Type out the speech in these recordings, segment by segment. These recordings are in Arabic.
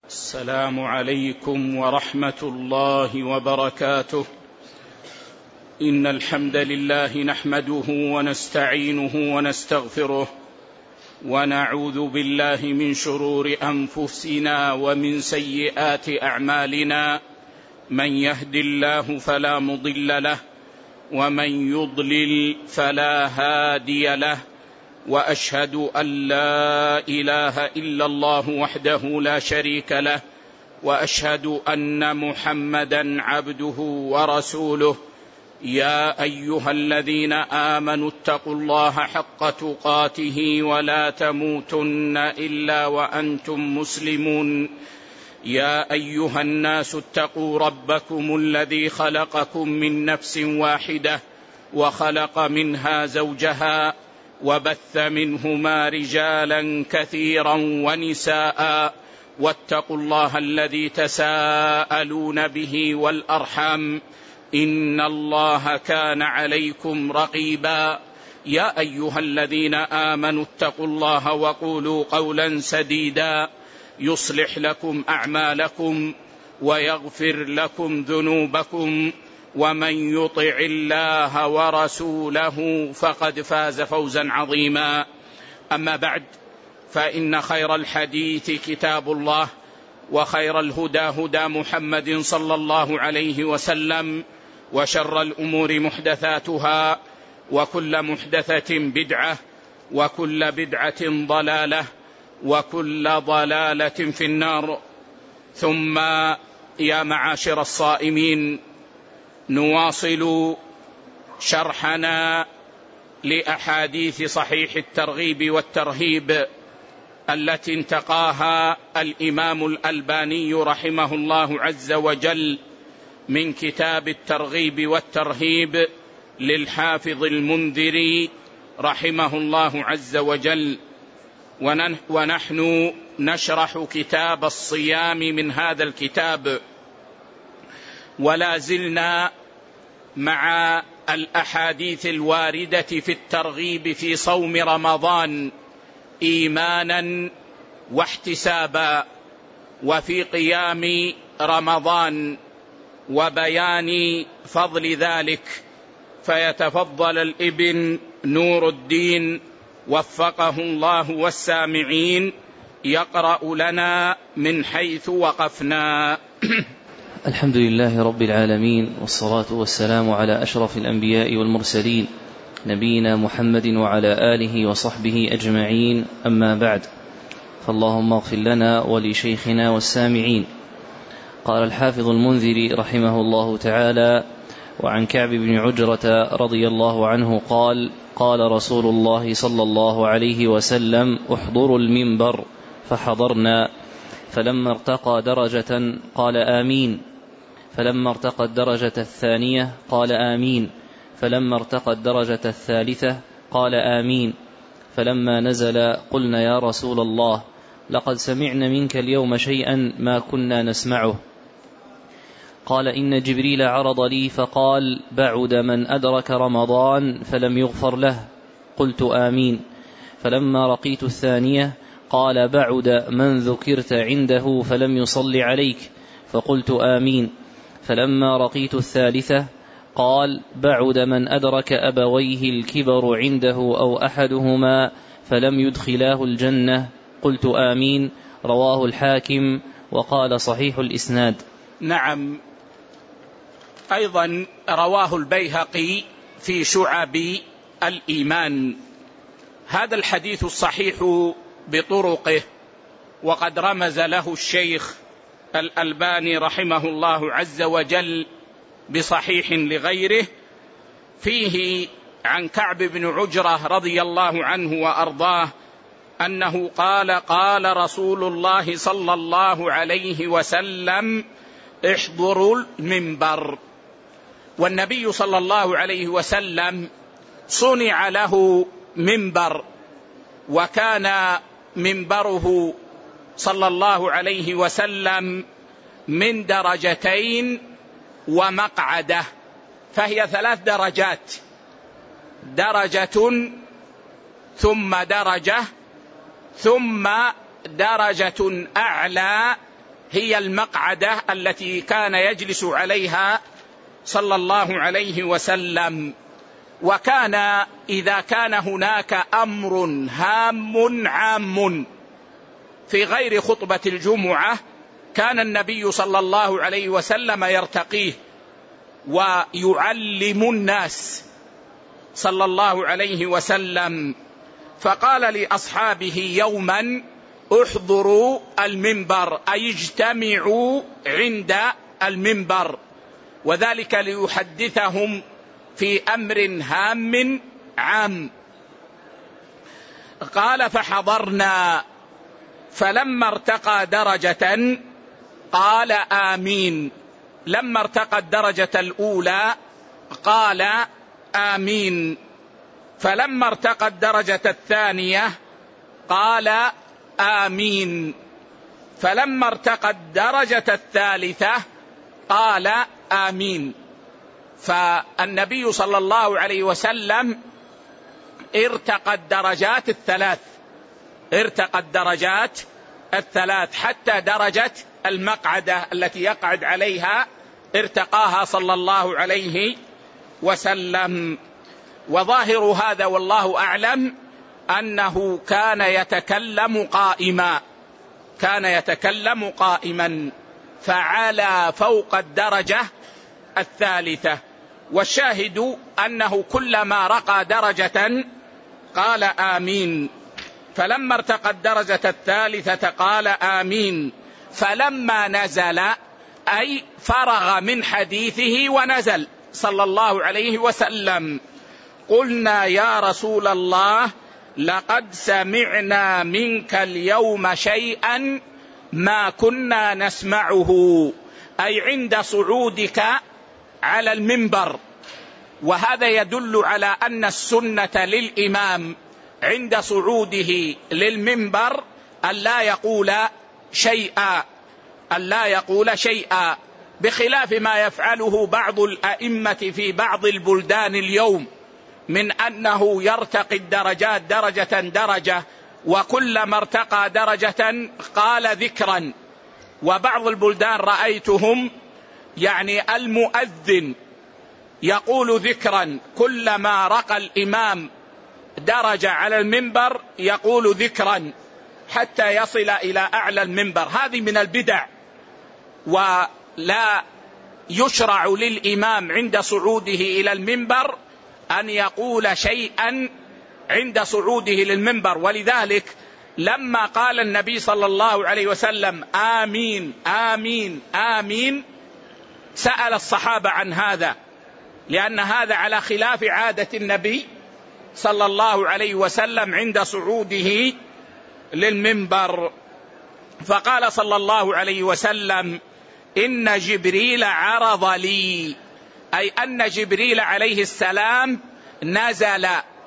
السلام عليكم ورحمة الله وبركاته. إن الحمد لله نحمده ونستعينه ونستغفره ونعوذ بالله من شرور أنفسنا ومن سيئات أعمالنا. من يهد الله فلا مضل له ومن يضلل فلا هادي له، وأشهد أن لا إله إلا الله وحده لا شريك له، وأشهد أن محمدا عبده ورسوله. يا أيها الذين آمنوا اتقوا الله حق تقاته ولا تموتن إلا وأنتم مسلمون. يا أيها الناس اتقوا ربكم الذي خلقكم من نفس واحدة وخلق منها زوجها وبث منهما رجالا كثيرا ونساء، واتقوا الله الذي تساءلون به والأرحام، إن الله كان عليكم رقيبا. يا أيها الذين آمنوا اتقوا الله وقولوا قولا سديدا يصلح لكم أعمالكم ويغفر لكم ذنوبكم، ومن يطع الله ورسوله فقد فاز فوزا عظيما. أما بعد، فإن خير الحديث كتاب الله، وخير الهدى هدى محمد صلى الله عليه وسلم، وشر الأمور محدثاتها، وكل محدثة بدعة، وكل بدعة ضلالة، وكل ضلالة في النار. ثم يا معاشر الصائمين، نواصل شرحنا لأحاديث صحيح الترغيب والترهيب التي انتقاها الإمام الألباني رحمه الله عز وجل من كتاب الترغيب والترهيب للحافظ المنذري رحمه الله عز وجل. ونحن نشرح كتاب الصيام من هذا الكتاب، ولا زلنا مع الأحاديث الواردة في الترغيب في صوم رمضان إيمانا واحتسابا، وفي قيام رمضان، وبيان فضل ذلك. فيتفضل الابن نور الدين وفقه الله والسامعين يقرأ لنا من حيث وقفنا. الحمد لله رب العالمين، والصلاة والسلام على أشرف الأنبياء والمرسلين، نبينا محمد وعلى آله وصحبه أجمعين. أما بعد، فاللهم اغفر لنا ولشيخنا والسامعين. قال الحافظ المنذري رحمه الله تعالى: وعن كعب بن عجرة رضي الله عنه قال: قال رسول الله صلى الله عليه وسلم: احضروا المنبر، فحضرنا، فلما ارتقى درجة قال آمين، فلما ارتقى الدرجة الثانية قال آمين، فلما ارتقى الدرجة الثالثة قال آمين، فلما نزل قلنا يا رسول الله لقد سمعنا منك اليوم شيئا ما كنا نسمعه. قال: إن جبريل عرض لي فقال: بعد من أدرك رمضان فلم يغفر له. قلت آمين. فلما رقيت الثانية قال: بعد من ذكرت عنده فلم يصل عليك. فقلت آمين. فلما رقيت الثالثة قال: بعد من أدرك أبويه الكبر عنده أو أحدهما فلم يدخلاه الجنة. قلت آمين. رواه الحاكم وقال صحيح الإسناد. نعم، أيضا رواه البيهقي في شعب الإيمان. هذا الحديث الصحيح بطرقه، وقد رمز له الشيخ الألباني رحمه الله عز وجل بصحيح لغيره. فيه عن كعب بن عجرة رضي الله عنه وأرضاه أنه قال: قال رسول الله صلى الله عليه وسلم: احضروا المنبر. والنبي صلى الله عليه وسلم صنع له منبر، وكان منبره صلى الله عليه وسلم من درجتين ومقعدة، فهي 3 درجات: درجة ثم درجة ثم درجة أعلى هي المقعدة التي كان يجلس عليها صلى الله عليه وسلم. وكان إذا كان هناك أمر هام عام في غير خطبة الجمعة كان النبي صلى الله عليه وسلم يرتقيه ويعلم الناس صلى الله عليه وسلم. فقال لأصحابه يوما: احضروا المنبر، أي اجتمعوا عند المنبر، وذلك ليحدثهم في أمر هام عام. قال: فحضرنا، فلما ارتقى درجة قال آمين. لما ارتقى الدرجة الأولى قال آمين. فلما ارتقى الدرجة الثانية قال آمين. فلما ارتقى الدرجة الثالثة قال آمين. فالنبي صلى الله عليه وسلم ارتقى الدرجات الثلاث حتى درجة المقعدة التي يقعد عليها ارتقاها صلى الله عليه وسلم. وظاهر هذا والله أعلم أنه كان يتكلم قائما فعلى فوق الدرجة الثالثة. والشاهد أنه كلما رقى درجة قال آمين. فلما ارتقى الدرجة الثالثة قال آمين. فلما نزل أي فرغ من حديثه ونزل صلى الله عليه وسلم قلنا: يا رسول الله، لقد سمعنا منك اليوم شيئا ما كنا نسمعه، أي عند صعودك على المنبر. وهذا يدل على أن السنة للإمام عند صعوده للمنبر أن لا يقول شيئا، بخلاف ما يفعله بعض الأئمة في بعض البلدان اليوم من أنه يرتقي الدرجات درجة، وكلما ارتقى درجة قال ذكرا. وبعض البلدان رأيتهم المؤذن يقول ذكرا، كلما رقى الإمام درجة على المنبر يقول ذكرا حتى يصل إلى أعلى المنبر. هذه من البدع، ولا يشرع للإمام عند صعوده إلى المنبر أن يقول شيئا عند صعوده للمنبر. ولذلك لما قال النبي صلى الله عليه وسلم آمين آمين آمين سأل الصحابة عن هذا، لأن هذا على خلاف عادة النبي صلى الله عليه وسلم عند صعوده للمنبر. فقال صلى الله عليه وسلم: إن جبريل عرض لي، أي أن جبريل عليه السلام نزل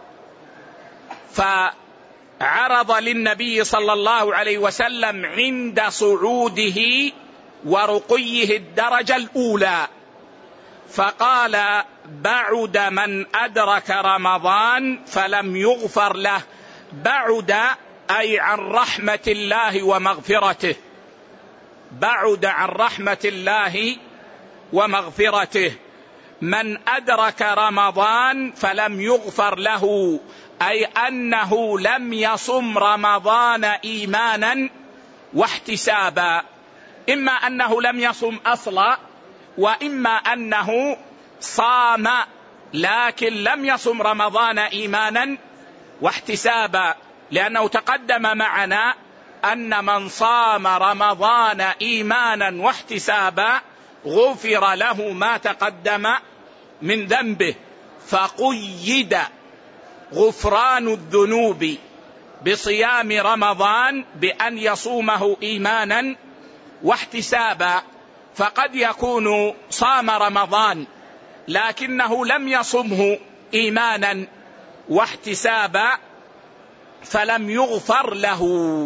فعرض للنبي صلى الله عليه وسلم عند صعوده ورقيه الدرجة الأولى، فقال: بعد من أدرك رمضان فلم يغفر له. بعد أي عن رحمة الله ومغفرته، بعد عن رحمة الله ومغفرته. من أدرك رمضان فلم يغفر له، أي أنه لم يصم رمضان إيمانا واحتسابا، إما أنه لم يصم أصلا، وإما أنه صام لكن لم يصم رمضان إيمانا واحتسابا، لأنه تقدم معنا أن من صام رمضان إيمانا واحتسابا غفر له ما تقدم من ذنبه. فقيد غفران الذنوب بصيام رمضان بأن يصومه إيمانا واحتسابا. فقد يكون صام رمضان لكنه لم يصمه إيمانا واحتسابا فلم يغفر له،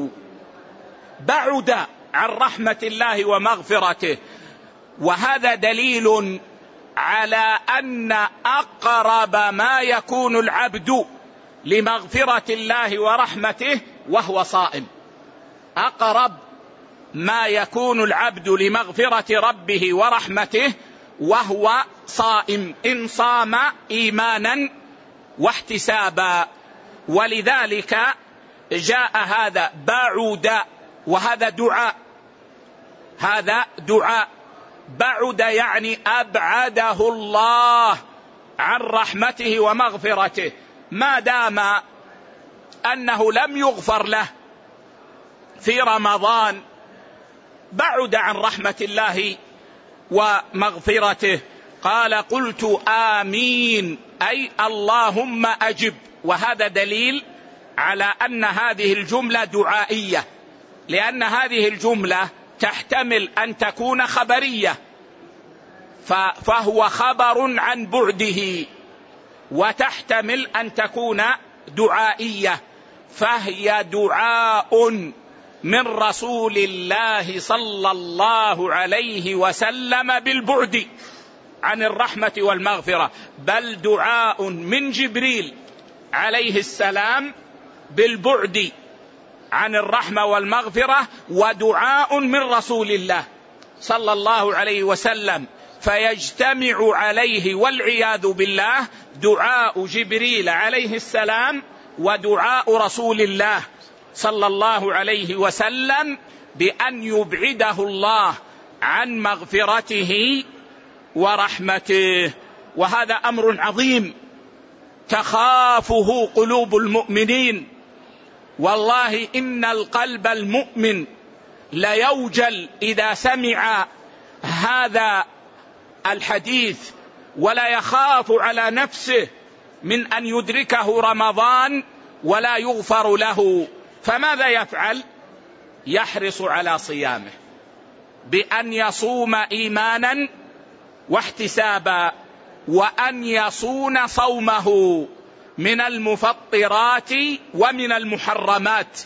بعد عن رحمة الله ومغفرته. وهذا دليل على أن أقرب ما يكون العبد لمغفرة الله ورحمته وهو صائم، أقرب ما يكون العبد لمغفرة ربه ورحمته وهو صائم، إن صام إيمانا واحتسابا. ولذلك جاء هذا بعد، وهذا دعاء، هذا دعاء. بعد يعني أبعده الله عن رحمته ومغفرته، ما دام أنه لم يغفر له في رمضان بعد عن رحمة الله ومغفرته. قال قلت آمين، أي اللهم أجب. وهذا دليل على أن هذه الجملة دعائية، لأن هذه الجملة تحتمل أن تكون خبرية، فهو خبر عن بعده، وتحتمل أن تكون دعائية، فهي دعاء من رسول الله صلى الله عليه وسلم بالبعد عن الرحمة والمغفرة، بل دعاء من جبريل عليه السلام بالبعد عن الرحمة والمغفرة، ودعاء من رسول الله صلى الله عليه وسلم، فيجتمع عليه والعياذ بالله دعاء جبريل عليه السلام ودعاء رسول الله صلى الله عليه وسلم بأن يبعده الله عن مغفرته ورحمته. وهذا أمر عظيم تخافه قلوب المؤمنين. والله إن القلب المؤمن ليوجل إذا سمع هذا الحديث، ولا يخاف على نفسه من أن يدركه رمضان ولا يغفر له. فماذا يفعل؟ يحرص على صيامه بأن يصوم إيمانا واحتسابا، وأن يصون صومه من المفطرات ومن المحرمات،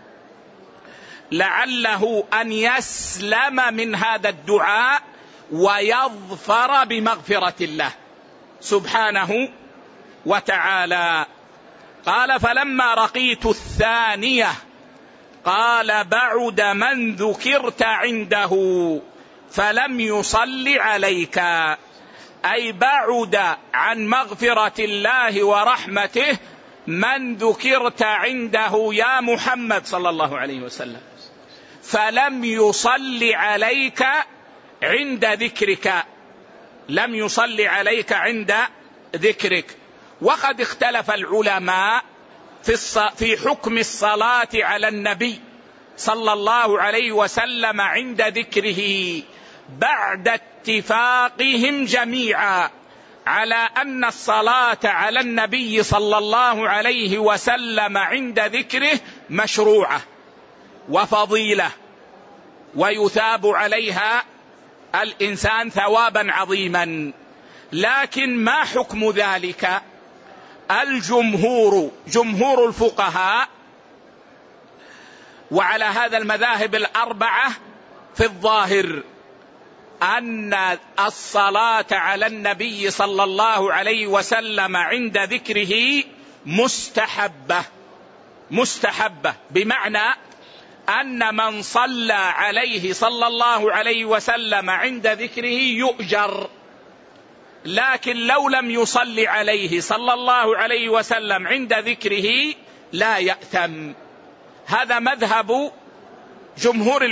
لعله أن يسلم من هذا الدعاء ويظفر بمغفرة الله سبحانه وتعالى. قال فلما رقيت الثانية قال بعد من ذكرت عنده فلم يصل عليك، أي بعد عن مغفرة الله ورحمته من ذكرت عنده يا محمد صلى الله عليه وسلم، فلم يصل عليك عند ذكرك، لم يصل عليك عند ذكرك. وقد اختلف العلماء في حكم الصلاة على النبي صلى الله عليه وسلم عند ذكره، بعد اتفاقهم جميعا على أن الصلاة على النبي صلى الله عليه وسلم عند ذكره مشروعة وفضيلة، ويثاب عليها الإنسان ثوابا عظيما. لكن ما حكم ذلك؟ جمهور الفقهاء وعلى هذا المذاهب الأربعة في الظاهر أن الصلاة على النبي صلى الله عليه وسلم عند ذكره مستحبة، بمعنى أن من صلى عليه صلى الله عليه وسلم عند ذكره يؤجر، لكن لو لم يصلي عليه صلى الله عليه وسلم عند ذكره لا يأثم. هذا مذهب جمهور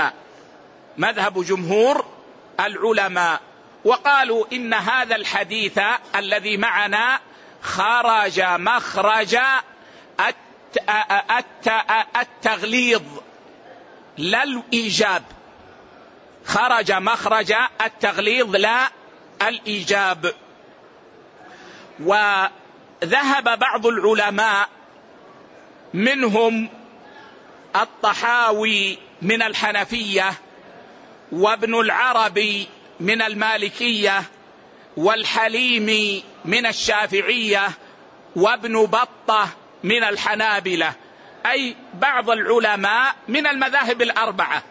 العلماء، وقالوا إن هذا الحديث الذي معنا خرج مخرج التغليظ لا الإيجاب، خرج مخرج التغليظ لا الإيجاب. وذهب بعض العلماء منهم الطحاوي من الحنفية، وابن العربي من المالكية، والحليمي من الشافعية، وابن بطة من الحنابلة، أي بعض العلماء من المذاهب الأربعة،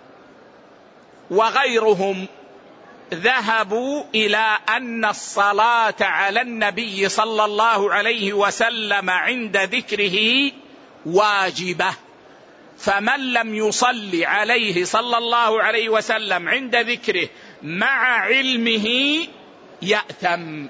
وغيرهم ذهبوا إلى أن الصلاة على النبي صلى الله عليه وسلم عند ذكره واجبة، فمن لم يصلي عليه صلى الله عليه وسلم عند ذكره مع علمه يأثم،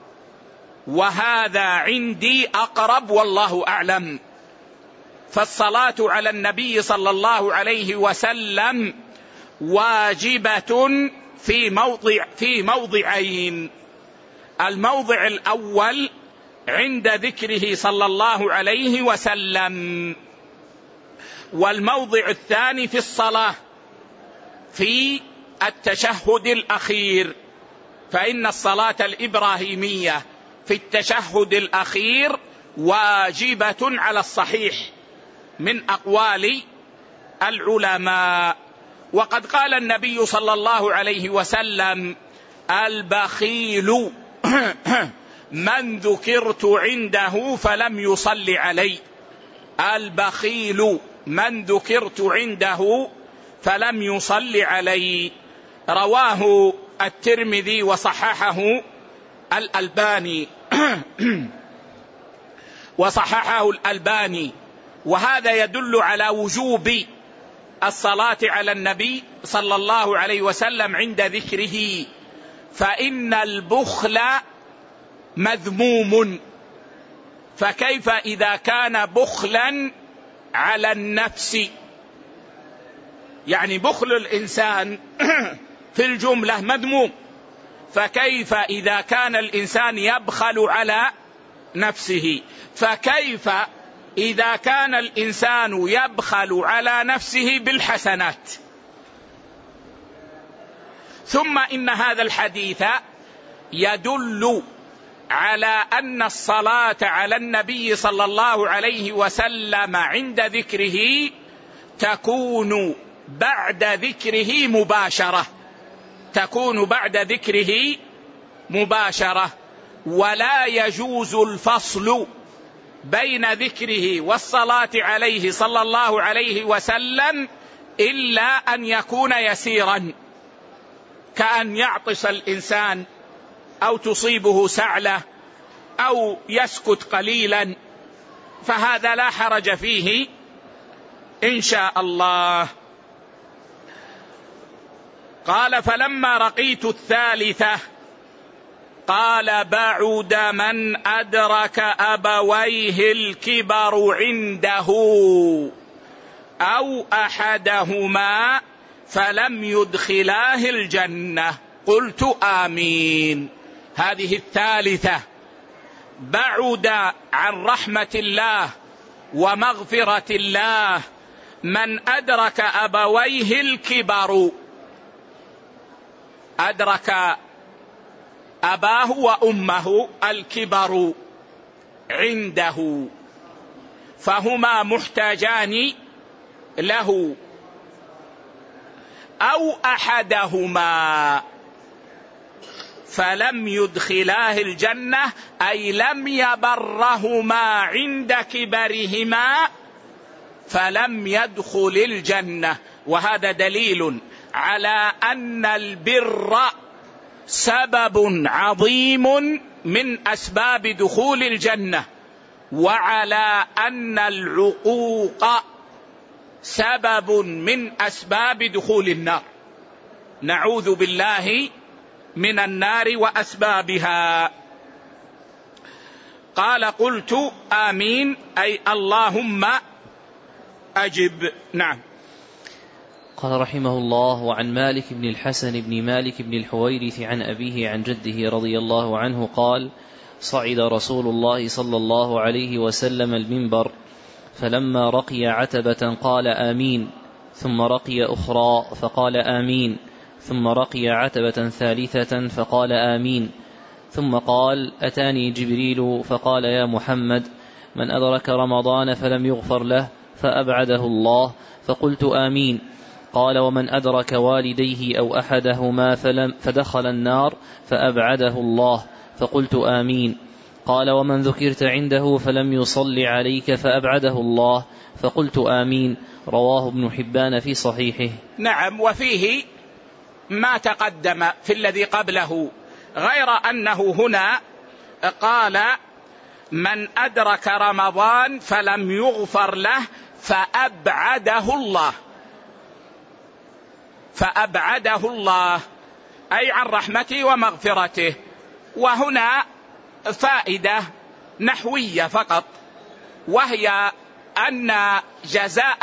وهذا عندي أقرب والله أعلم. فالصلاة على النبي صلى الله عليه وسلم واجبة في موضعين: الموضع الأول عند ذكره صلى الله عليه وسلم، والموضع الثاني في الصلاة في التشهد الأخير، فإن الصلاة الإبراهيمية في التشهد الأخير واجبة على الصحيح من أقوال العلماء. وقد قال النبي صلى الله عليه وسلم: البخيل من ذكرت عنده فلم يصل علي. البخيل من ذكرت عنده فلم يصل علي. رواه الترمذي وصححه الألباني وهذا يدل على وجوب الصلاة على النبي صلى الله عليه وسلم عند ذكره، فإن البخل مذموم، فكيف إذا كان بخلا على النفس؟ يعني بخل الإنسان في الجملة مذموم، فكيف إذا كان الإنسان يبخل على نفسه؟ فكيف إذا كان الإنسان يبخل على نفسه بالحسنات؟ ثم إن هذا الحديث يدل على أن الصلاة على النبي صلى الله عليه وسلم عند ذكره تكون بعد ذكره مباشرة، ولا يجوز الفصل بين ذكره والصلاة عليه صلى الله عليه وسلم إلا أن يكون يسيرا، كأن يعطس الإنسان أو تصيبه سعلة أو يسكت قليلا، فهذا لا حرج فيه إن شاء الله. قال: فلما رقيت الثالثة قال: بعد من أدرك أبويه الكبر عنده أو أحدهما فلم يدخلاه الجنة. قلت آمين. هذه الثالثة بعد عن رحمة الله ومغفرة الله من أدرك أبويه الكبر، أدرك أباه وأمه الكبر عنده، فهما محتاجان له، أو أحدهما فلم يدخلاه الجنة، أي لم يبرهما عند كبرهما فلم يدخل الجنة. وهذا دليل على أن البر سبب عظيم من أسباب دخول الجنة، وعلى أن العقوق سبب من أسباب دخول النار. نعوذ بالله من النار وأسبابها. قال: قلت آمين، أي اللهم أجب. نعم. قال رحمه الله: وعن مالك بن الحسن بن مالك بن الحويرث عن أبيه عن جده رضي الله عنه قال: صعد رسول الله صلى الله عليه وسلم المنبر، فلما رقي عتبة قال آمين، ثم رقي أخرى فقال آمين، ثم رقي عتبة ثالثة فقال آمين، ثم قال: أتاني جبريل فقال: يا محمد، من أدرك رمضان فلم يغفر له فأبعده الله، فقلت آمين. قال: ومن أدرك والديه أو أحدهما فدخل النار فأبعده الله، فقلت آمين. قال: ومن ذكرت عنده فلم يصل عليك فأبعده الله، فقلت آمين. رواه ابن حبان في صحيحه. نعم. وفيه ما تقدم في الذي قبله، غير أنه هنا قال: من أدرك رمضان فلم يغفر له فأبعده الله أي عن رحمته ومغفرته. وهنا فائدة نحوية فقط، وهي أن جزاء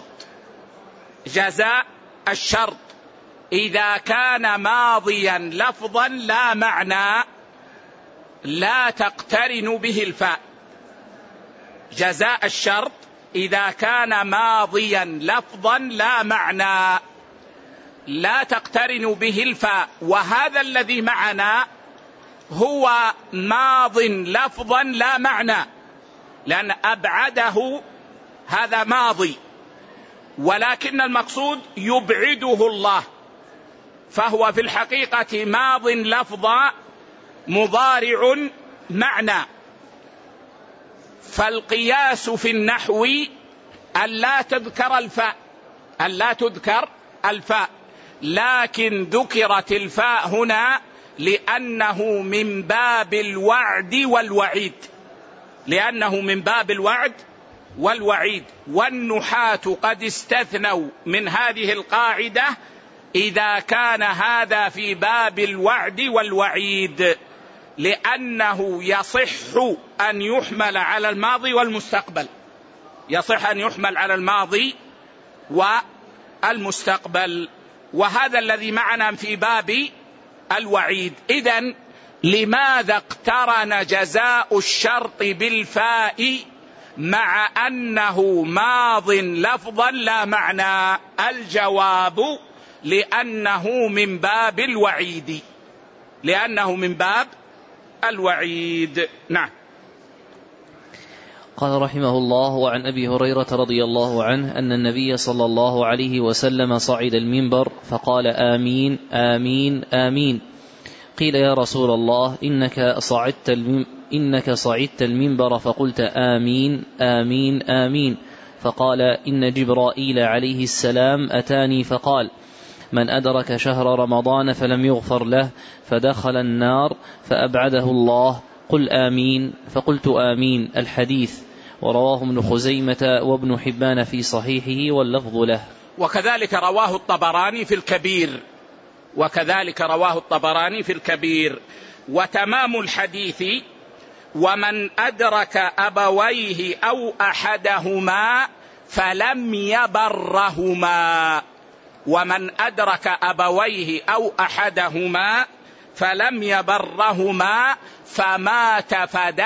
الشرط إذا كان ماضيا لفظا لا معنى لا تقترن به الفاء. جزاء الشرط إذا كان ماضيا لفظا لا معنى لا تقترن به الفاء، وهذا الذي معنا هو ماض لفظا لا معنى، لأن أبعده هذا ماضي، ولكن المقصود يبعده الله، فهو في الحقيقة ماض لفظا مضارع معنى. فالقياس في النحو ألا تذكر الفاء، لكن ذكرت الفاء هنا لأنه من باب الوعد والوعيد، والنحاة قد استثنوا من هذه القاعدة إذا كان هذا في باب الوعد والوعيد، لأنه يصح أن يحمل على الماضي والمستقبل، وهذا الذي معنا في باب الوعيد. إذن لماذا اقترن جزاء الشرط بالفاء مع أنه ماض لفظا لا معنى؟ الجواب لأنه من باب الوعيد. نعم. قال رحمه الله: وعن أبي هريرة رضي الله عنه أن النبي صلى الله عليه وسلم صعد المنبر فقال: آمين آمين آمين. قيل: يا رسول الله، إنك صعدت المنبر فقلت آمين آمين آمين. فقال: إن جبرائيل عليه السلام أتاني فقال: من أدرك شهر رمضان فلم يغفر له فدخل النار فأبعده الله، قل آمين. فقلت آمين. الحديث. ورواه ابن خزيمة وابن حبان في صحيحه واللفظ له. وكذلك رواه الطبراني في الكبير. وتمام الحديث: ومن أدرك أبويه أو أحدهما فلم يبرهما. ومن أدرك أبويه أو أحدهما فلم يبرهما فمات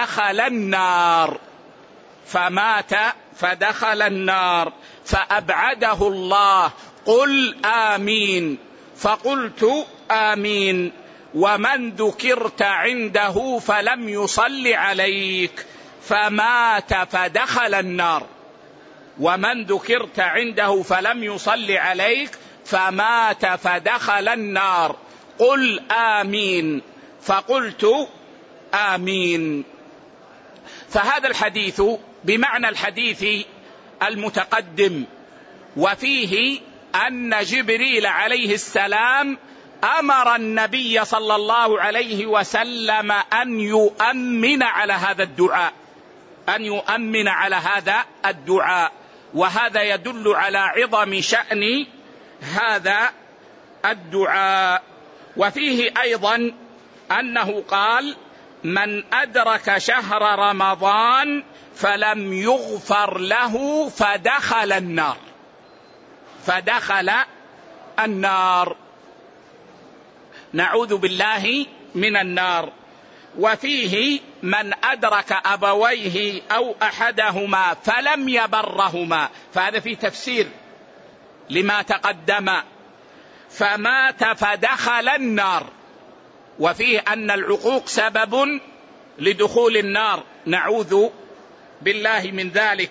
فدخل النار فأبعده الله، قل آمين. فقلت آمين. ومن ذكرت عنده فلم يصل عليك فمات فدخل النار. ومن ذكرت عنده فلم يصل عليك فمات فدخل النار، قل آمين. فقلت آمين. فهذا الحديث بمعنى الحديث المتقدم، وفيه أن جبريل عليه السلام أمر النبي صلى الله عليه وسلم أن يؤمن على هذا الدعاء، وهذا يدل على عظم شأن هذا الدعاء. وفيه أيضا أنه قال: من أدرك شهر رمضان فلم يغفر له فدخل النار، نعوذ بالله من النار. وفيه: من أدرك أبويه أو أحدهما فلم يبرهما، فهذا في تفسير لما تقدم، فمات فدخل النار. وفيه أن العقوق سبب لدخول النار، نعوذ بالله من ذلك.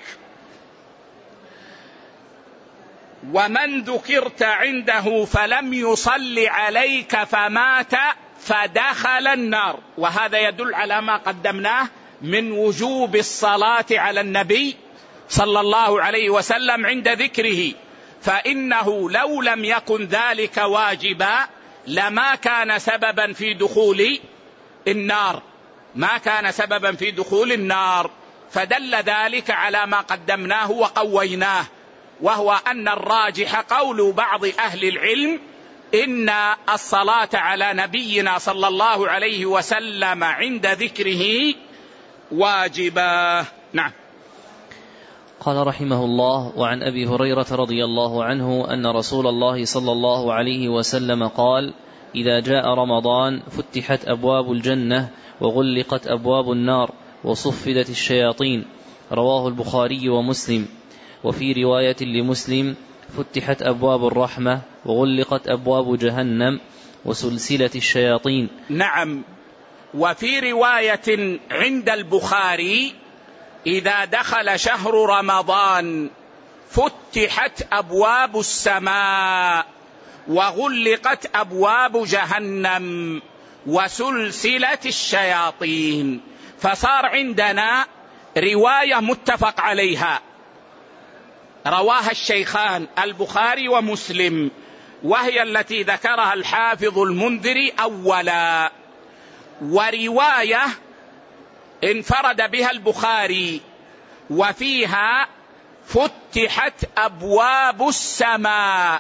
ومن ذكرت عنده فلم يصل عليك فمات فدخل النار، وهذا يدل على ما قدمناه من وجوب الصلاة على النبي صلى الله عليه وسلم عند ذكره، فإنه لو لم يكن ذلك واجبا لما كان سببا في دخول النار، فدل ذلك على ما قدمناه وقويناه، وهو أن الراجح قول بعض أهل العلم إن الصلاة على نبينا صلى الله عليه وسلم عند ذكره واجبة. نعم. قال رحمه الله: وعن أبي هريرة رضي الله عنه أن رسول الله صلى الله عليه وسلم قال: إذا جاء رمضان فتحت أبواب الجنة وغلقت أبواب النار وصفدت الشياطين. رواه البخاري ومسلم. وفي رواية لمسلم: فتحت أبواب الرحمة وغلقت أبواب جهنم وسلسلة الشياطين. نعم. وفي رواية عند البخاري: إذا دخل شهر رمضان فتحت أبواب السماء وغلقت أبواب جهنم وسلسلة الشياطين. فصار عندنا رواية متفق عليها رواها الشيخان البخاري ومسلم، وهي التي ذكرها الحافظ المنذري أولا، ورواية انفرد بها البخاري وفيها فتحت أبواب السماء،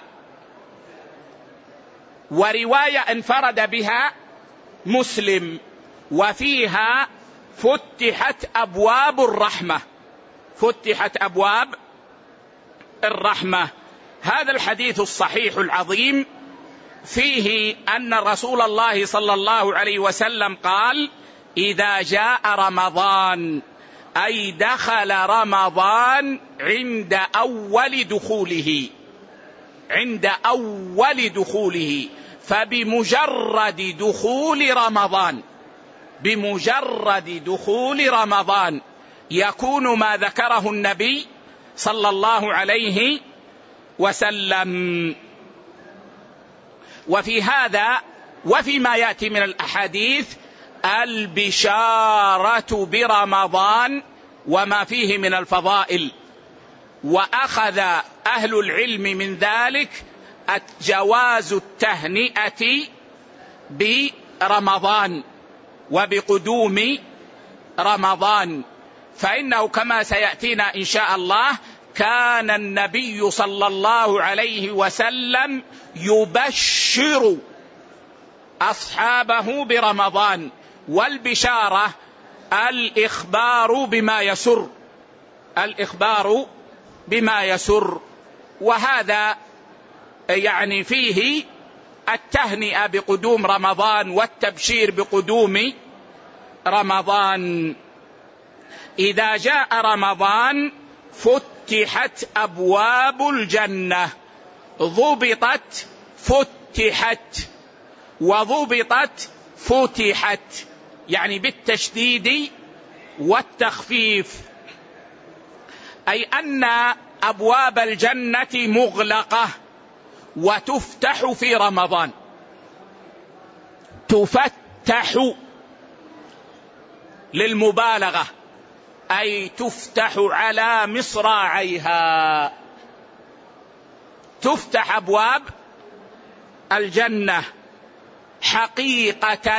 ورواية انفرد بها مسلم وفيها فتحت أبواب الرحمة. فتحت أبواب الرحمة. هذا الحديث الصحيح العظيم فيه أن رسول الله صلى الله عليه وسلم قال: إذا جاء رمضان، أي دخل رمضان عند أول دخوله، عند أول دخوله. فبمجرد دخول رمضان، بمجرد دخول رمضان يكون ما ذكره النبي صلى الله عليه وسلم. وفي هذا وفيما يأتي من الأحاديث البشارة برمضان وما فيه من الفضائل، وأخذ أهل العلم من ذلك جواز التهنئة برمضان وبقدوم رمضان، فإنه كما سيأتينا إن شاء الله كان النبي صلى الله عليه وسلم يبشر أصحابه برمضان، والبشارة الإخبار بما يسر، الإخبار بما يسر، وهذا يعني فيه التهنئة بقدوم رمضان والتبشير بقدوم رمضان. إذا جاء رمضان فتحت أبواب الجنة، ضبطت فتحت، وضبطت فتحت، يعني بالتشديد والتخفيف، أي أن أبواب الجنة مغلقة وتفتح في رمضان. تفتح للمبالغة، أي تفتح على مصراعيها، تفتح أبواب الجنة حقيقة،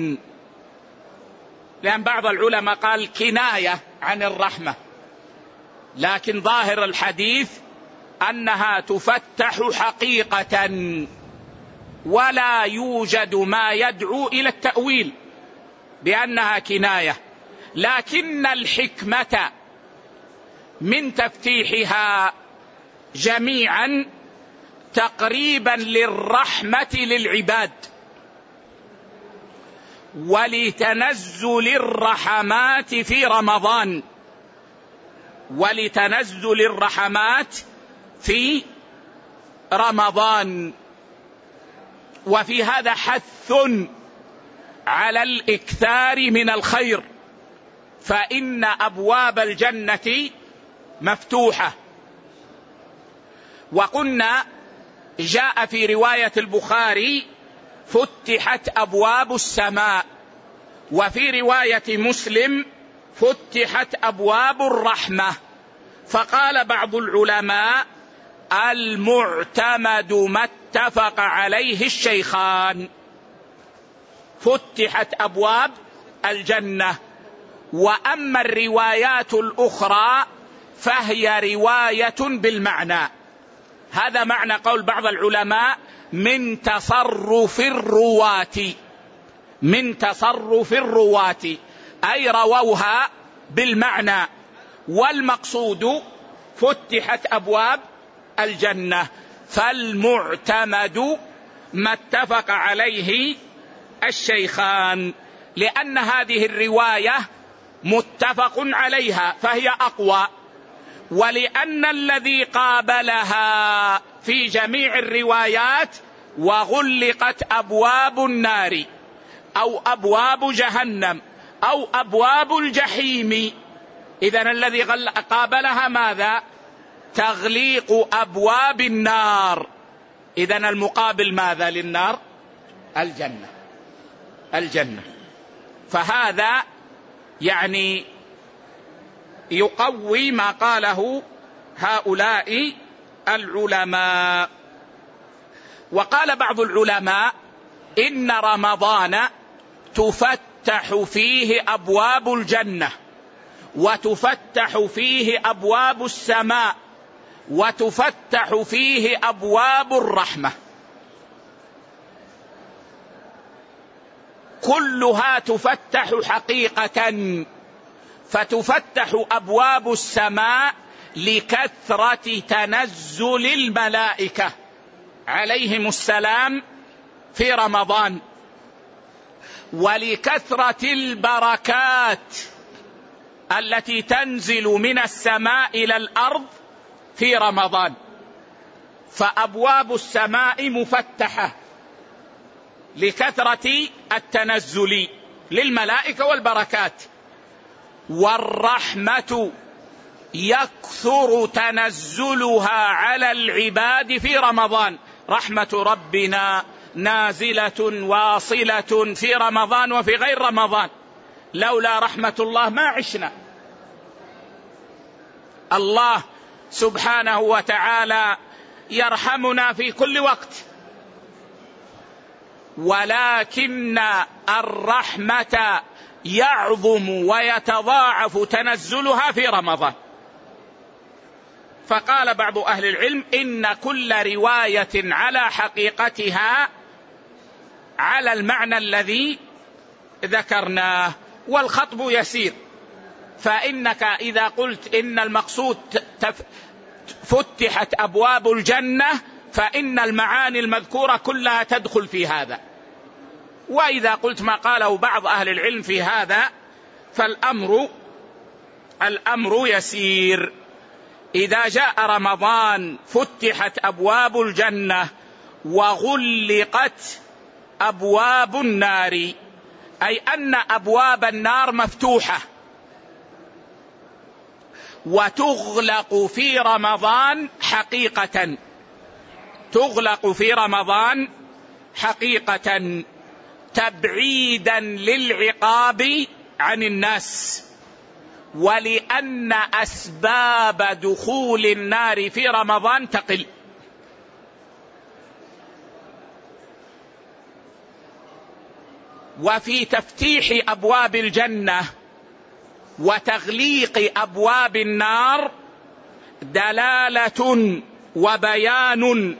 لأن بعض العلماء قال كناية عن الرحمة، لكن ظاهر الحديث أنها تفتح حقيقة، ولا يوجد ما يدعو إلى التأويل بأنها كناية، لكن الحكمة من تفتيحها جميعا تقريبا للرحمة للعباد ولتنزل الرحمات في رمضان، ولتنزل الرحمات في رمضان. وفي هذا حث على الإكثار من الخير، فإن أبواب الجنة مفتوحة. وقلنا جاء في رواية البخاري فتحت أبواب السماء، وفي رواية مسلم فتحت أبواب الرحمة. فقال بعض العلماء المعتمد ما اتفق عليه الشيخان، فتحت أبواب الجنة وأما الروايات الأخرى فهي رواية بالمعنى. هذا معنى قول بعض العلماء من تصرف الرواة، من تصرف الرواة، أي رووها بالمعنى. والمقصود فتحت أبواب الجنة. فالمعتمد ما اتفق عليه الشيخان، لأن هذه الرواية متفق عليها فهي أقوى، ولأن الذي قابلها في جميع الروايات وغلقت أبواب النار أو أبواب جهنم أو أبواب الجحيم، إذن الذي قابلها ماذا؟ تغليق أبواب النار. إذن المقابل ماذا للنار؟ الجنة. الجنة. فهذا يعني يقوي ما قاله هؤلاء العلماء. وقال بعض العلماء إن رمضان تفتح فيه أبواب الجنة، وتفتح فيه أبواب السماء، وتفتح فيه أبواب الرحمة، كلها تفتح حقيقة. فتفتح أبواب السماء لكثرة تنزل الملائكة عليهم السلام في رمضان، ولكثرة البركات التي تنزل من السماء إلى الأرض في رمضان. فأبواب السماء مفتحة لكثرة التنزل للملائكة والبركات، والرحمة يكثر تنزلها على العباد في رمضان. رحمة ربنا نازلة واصلة في رمضان وفي غير رمضان، لولا رحمة الله ما عشنا. الله سبحانه وتعالى يرحمنا في كل وقت، ولكن الرحمة يعظم ويتضاعف تنزلها في رمضان. فقال بعض أهل العلم إن كل رواية على حقيقتها على المعنى الذي ذكرناه، والخطب يسير. فإنك إذا قلت إن المقصود فتحت أبواب الجنة فإن المعاني المذكورة كلها تدخل في هذا. وإذا قلت ما قاله بعض أهل العلم في هذا فالأمر يسير. إذا جاء رمضان فتحت أبواب الجنة وغلقت أبواب النار، أي أن أبواب النار مفتوحة وتغلق في رمضان حقيقة، تغلق في رمضان حقيقة تبعيدا للعقاب عن الناس، ولأن أسباب دخول النار في رمضان تقل. وفي تفتيح أبواب الجنة وتغليق أبواب النار دلالة وبيان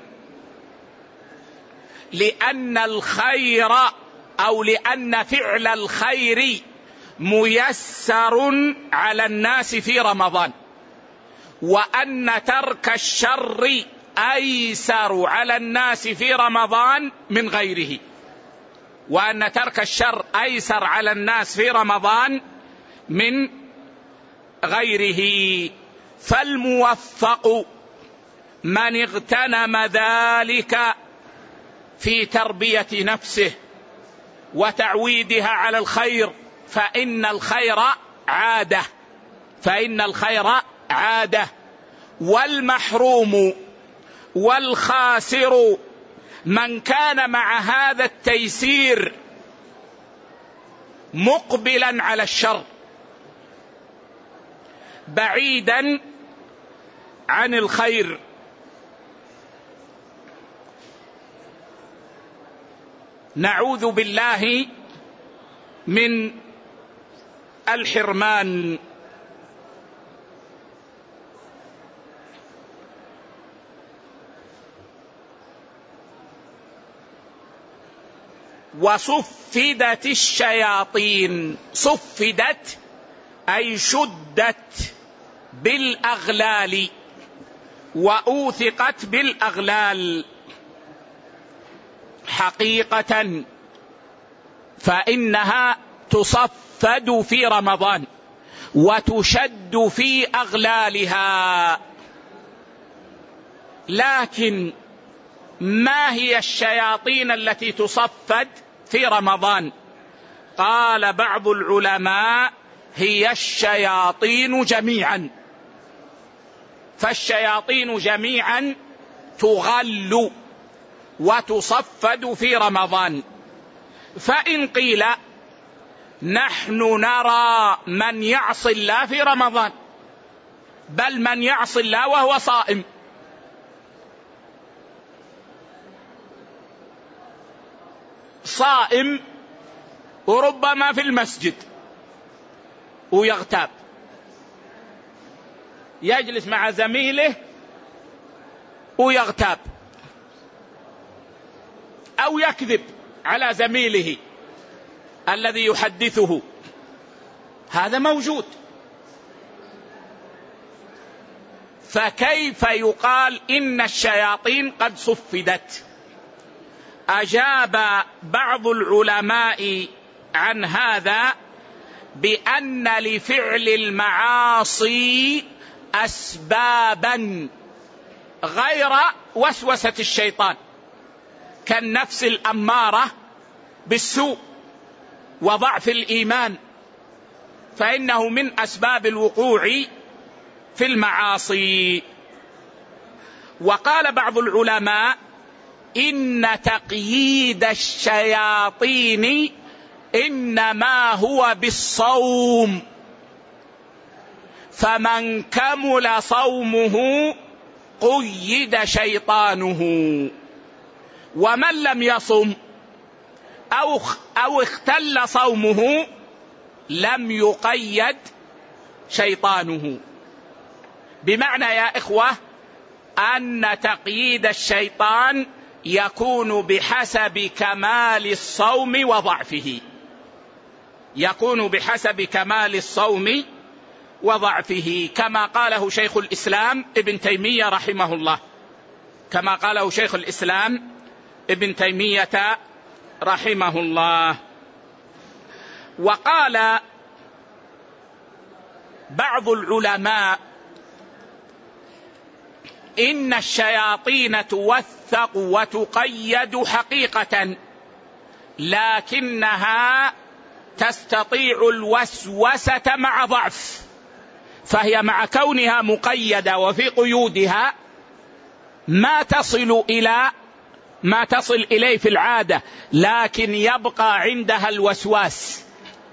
لأن الخير أو لأن فعل الخير ميسر على الناس في رمضان، وأن ترك الشر أيسر على الناس في رمضان من غيره، وأن ترك الشر أيسر على الناس في رمضان من غيره. فالموفق من اغتنم ذلك في تربية نفسه وتعويدها على الخير، فإن الخير عادة، فإن الخير عادة. والمحروم والخاسر من كان مع هذا التيسير مقبلا على الشر بعيدا عن الخير. نعوذ بالله من الحرمان. وصفدت الشياطين، صفدت أي شدت بالأغلال وأوثقت بالأغلال حقيقة، فإنها تصفد في رمضان وتشد في أغلالها. لكن ما هي الشياطين التي تصفد في رمضان؟ قال بعض العلماء هي الشياطين جميعا، فالشياطين جميعا تغل وتصفد في رمضان. فإن قيل نحن نرى من يعصي الله في رمضان، بل من يعصي الله وهو صائم، صائم وربما في المسجد ويغتاب، يجلس مع زميله ويغتاب أو يكذب على زميله الذي يحدثه، هذا موجود. فكيف يقال إن الشياطين قد صفدت؟ أجاب بعض العلماء عن هذا بأن لفعل المعاصي أسبابا غير وسوسة الشيطان، كالنفس الأمارة بالسوء وضعف الإيمان، فإنه من أسباب الوقوع في المعاصي. وقال بعض العلماء إن تقييد الشياطين إنما هو بالصوم، فمن كمل صومه قيد شيطانه، ومن لم يصم أو اختل صومه لم يقيد شيطانه. بمعنى يا إخوة أن تقييد الشيطان يكون بحسب كمال الصوم وضعفه، يكون بحسب كمال الصوم وضعفه، كما قاله شيخ الإسلام ابن تيمية رحمه الله، كما قاله شيخ الإسلام ابن تيمية رحمه الله. وقال بعض العلماء إن الشياطين توثق وتقيد حقيقة، لكنها تستطيع الوسوسة مع ضعف، فهي مع كونها مقيدة وفي قيودها ما تصل إلى ما تصل إليه في العادة، لكن يبقى عندها الوسواس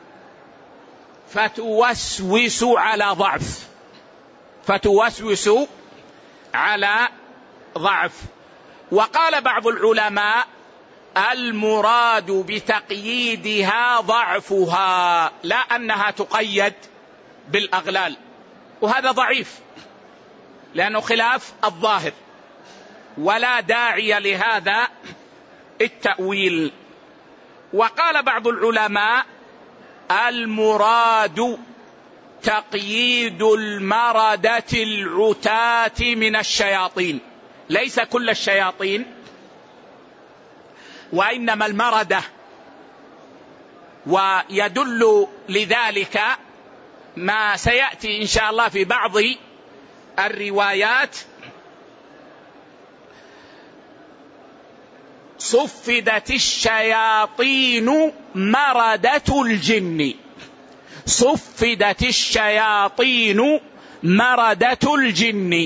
فتوسوس على ضعف، فتوسوس على ضعف. وقال بعض العلماء المراد بتقييدها ضعفها، لا أنها تقيد بالأغلال، وهذا ضعيف لأنه خلاف الظاهر، ولا داعي لهذا التأويل. وقال بعض العلماء المراد تقييد المردة العتاة من الشياطين، ليس كل الشياطين، وإنما المردة، ويدل لذلك ما سيأتي إن شاء الله في بعض الروايات. صفدت الشياطين مردة الجن، صفدت الشياطين مردة الجن،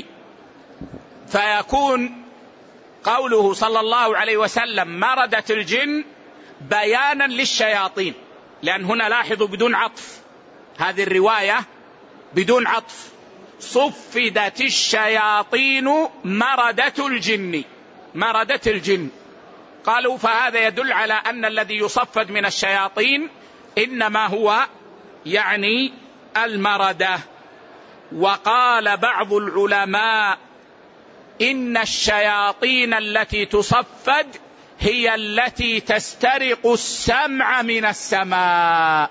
فيكون قوله صلى الله عليه وسلم مردة الجن بيانا للشياطين، لأن هنا لاحظوا بدون عطف، هذه الرواية بدون عطف، صفدت الشياطين مردة الجن، مردة الجن. قالوا فهذا يدل على أن الذي يصفد من الشياطين إنما هو يعني المردة. وقال بعض العلماء إن الشياطين التي تصفد هي التي تسترق السمع من السماء،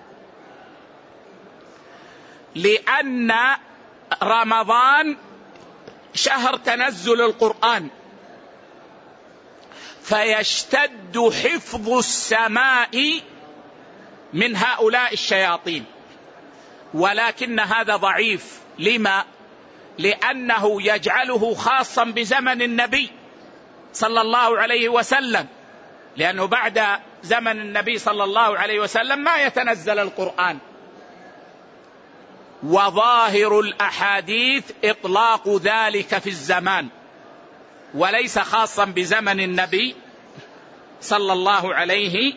لأن رمضان شهر تنزل القرآن، فيشتد حفظ السماء من هؤلاء الشياطين، ولكن هذا ضعيف. لما؟ لأنه يجعله خاصا بزمن النبي صلى الله عليه وسلم، لأنه بعد زمن النبي صلى الله عليه وسلم ما يتنزل القرآن. وظاهر الأحاديث إطلاق ذلك في الزمان، وليس خاصا بزمن النبي صلى الله عليه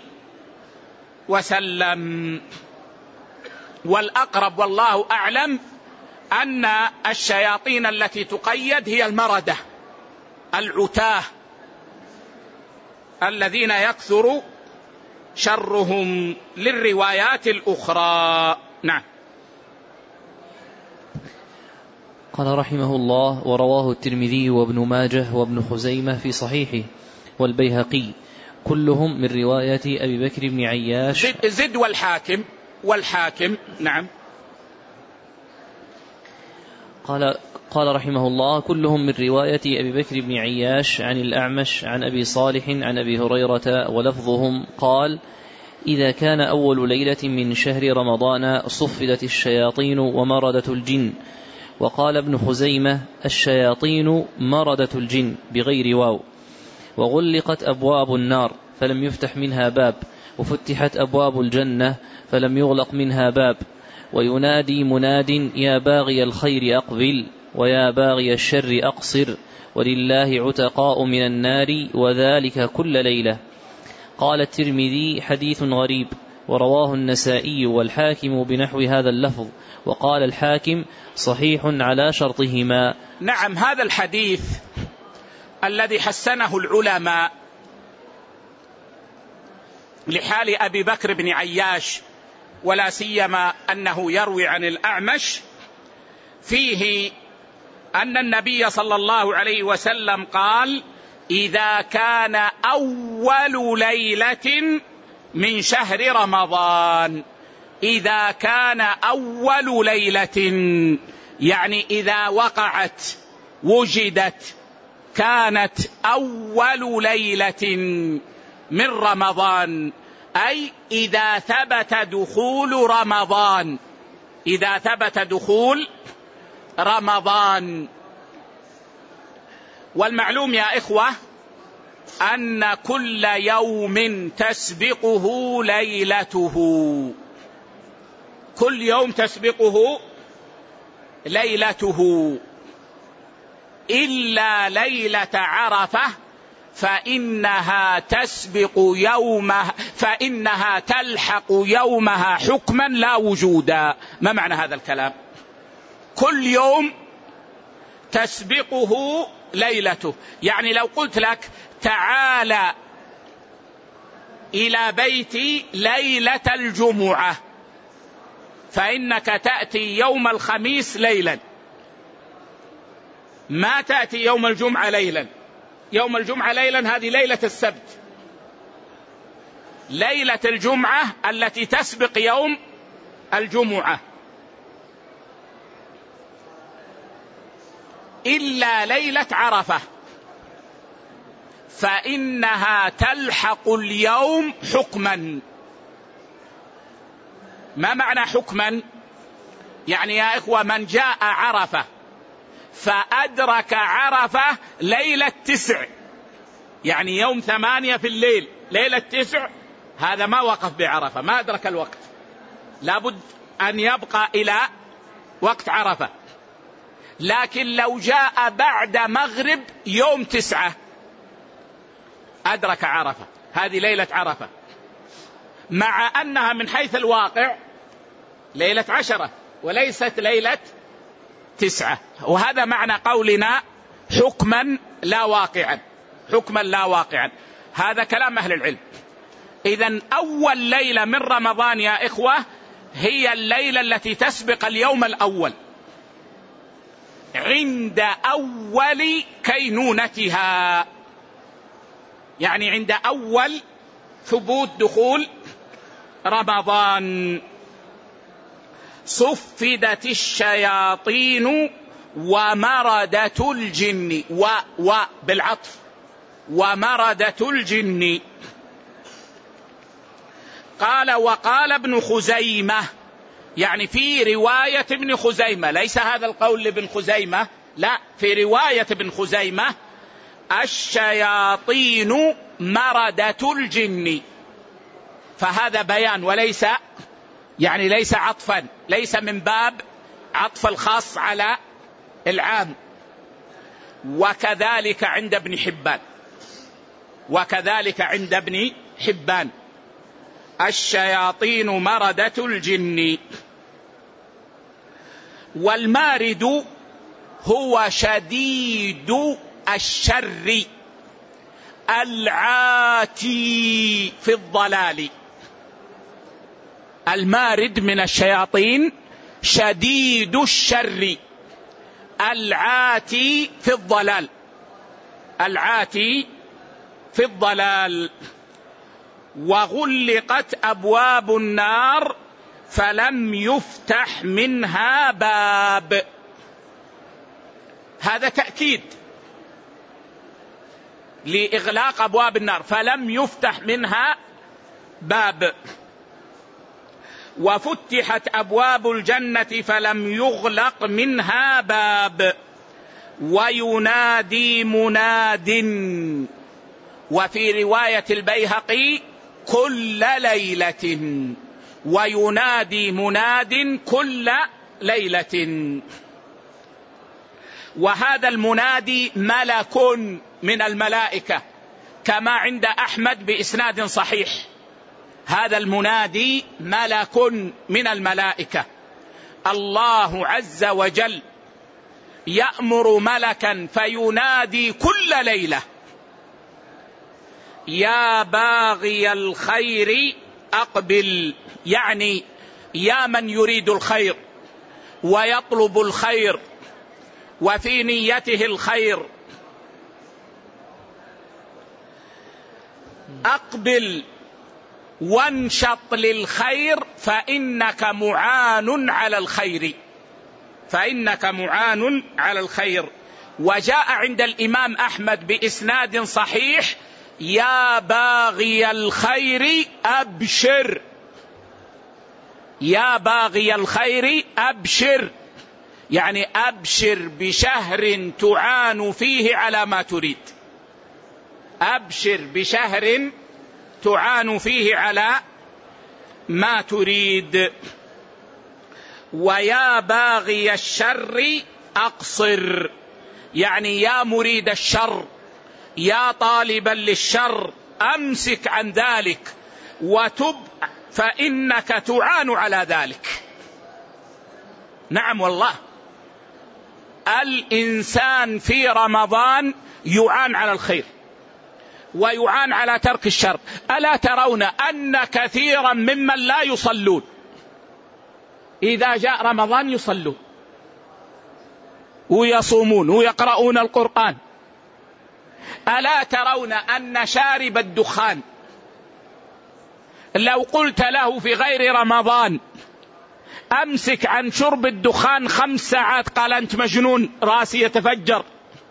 وسلم. والأقرب والله أعلم أن الشياطين التي تقيد هي المردة العتاه الذين يكثر شرهم للروايات الأخرى. نعم. قال رحمه الله: ورواه الترمذي وابن ماجه وابن خزيمة في صحيحه والبيهقي كلهم من رواية أبي بكر بن عياش. زد والحاكم. نعم. قال رحمه الله: كلهم من رواية أبي بكر بن عياش عن الأعمش عن أبي صالح عن أبي هريرة، ولفظهم قال: إذا كان أول ليلة من شهر رمضان صفدت الشياطين ومردة الجن. وقال ابن خزيمة: الشياطين مردة الجن بغير واو. وغلقت أبواب النار فلم يفتح منها باب، وفتحت أبواب الجنة فلم يغلق منها باب. وينادي مناد: يا باغي الخير أقبل، ويا باغي الشر أقصر، ولله عتقاء من النار، وذلك كل ليلة. قال الترمذي: حديث غريب. ورواه النسائي والحاكم بنحو هذا اللفظ. وقال الحاكم: صحيح على شرطهما. نعم. هذا الحديث الذي حسنه العلماء لحال أبي بكر بن عياش، ولا سيما أنه يروي عن الأعمش، فيه أن النبي صلى الله عليه وسلم قال: إذا كان أول ليلة من شهر رمضان. إذا كان أول ليلة يعني إذا وقعت وجدت كانت أول ليلة من رمضان، أي إذا ثبت دخول رمضان. إذا ثبت دخول رمضان. والمعلوم يا إخوة أن كل يوم تسبقه ليلته، كل يوم تسبقه ليلته إلا ليلة عرفة، فإنها تلحق يومها حكما لا وجودا. ما معنى هذا الكلام؟ كل يوم تسبقه ليلته، يعني لو قلت لك: تعال إلى بيتي ليلة الجمعة، فإنك تأتي يوم الخميس ليلا، ما تأتي يوم الجمعة ليلا. يوم الجمعة ليلا هذه ليلة السبت. ليلة الجمعة التي تسبق يوم الجمعة. إلا ليلة عرفة فإنها تلحق اليوم حكما. ما معنى حكما؟ يعني يا إخوة من جاء عرفة فأدرك عرفة ليلة 9، يعني يوم 8 في الليل ليلة 9، هذا ما وقف بعرفة، ما أدرك الوقت، لابد أن يبقى إلى وقت عرفة. لكن لو جاء بعد مغرب يوم 9 أدرك عرفة، هذه ليلة عرفة، مع أنها من حيث الواقع ليلة 10 وليست ليلة 9. وهذا معنى قولنا حكما لا واقعا، حكما لا واقعا. هذا كلام أهل العلم. إذن أول ليلة من رمضان يا إخوة هي الليلة التي تسبق اليوم الأول عند أول كينونتها، يعني عند أول ثبوت دخول رمضان. صفدت الشياطين ومردة الجن، بالعطف، ومردة الجن. قال وقال ابن خزيمة، يعني في رواية ابن خزيمة، ليس هذا القول لابن خزيمة، لا، في رواية ابن خزيمة الشياطين مردة الجن، فهذا بيان وليس يعني ليس عطفا، ليس من باب عطف الخاص على العام. وكذلك عند ابن حبان، وكذلك عند ابن حبان الشياطين مردة الجن. والمارد هو شديد الشر العاتي في الضلال. المارد من الشياطين شديد الشر العاتي في الضلال، العاتي في الضلال. وغلقت أبواب النار فلم يفتح منها باب. هذا تأكيد لإغلاق أبواب النار، فلم يفتح منها باب. وفتحت أبواب الجنة فلم يغلق منها باب. وينادي مناد، وفي رواية البيهقي كل ليلة، وينادي مناد كل ليلة. وهذا المنادي ملك من الملائكة كما عند أحمد بإسناد صحيح، هذا المنادي ملك من الملائكة. الله عز وجل يأمر ملكا فينادي كل ليلة يا باغي الخير أقبل، يعني يا من يريد الخير ويطلب الخير وفي نيته الخير، أقبل وانشط للخير فإنك معان على الخير، فإنك معان على الخير. وجاء عند الإمام أحمد بإسناد صحيح يا باغي الخير أبشر، يا باغي الخير أبشر، يعني أبشر بشهر تعان فيه على ما تريد، أبشر بشهر تعان فيه على ما تريد. ويا باغي الشر أقصر، يعني يا مريد الشر، يا طالبا للشر أمسك عن ذلك وتب فإنك تعان على ذلك. نعم والله، الإنسان في رمضان يعان على الخير ويعان على ترك الشر. ألا ترون أن كثيرا ممن لا يصلون إذا جاء رمضان يصلون ويصومون ويقرؤون القرآن؟ ألا ترون أن شارب الدخان لو قلت له في غير رمضان أمسك عن شرب الدخان 5 ساعات قال أنت مجنون، راسي يتفجر.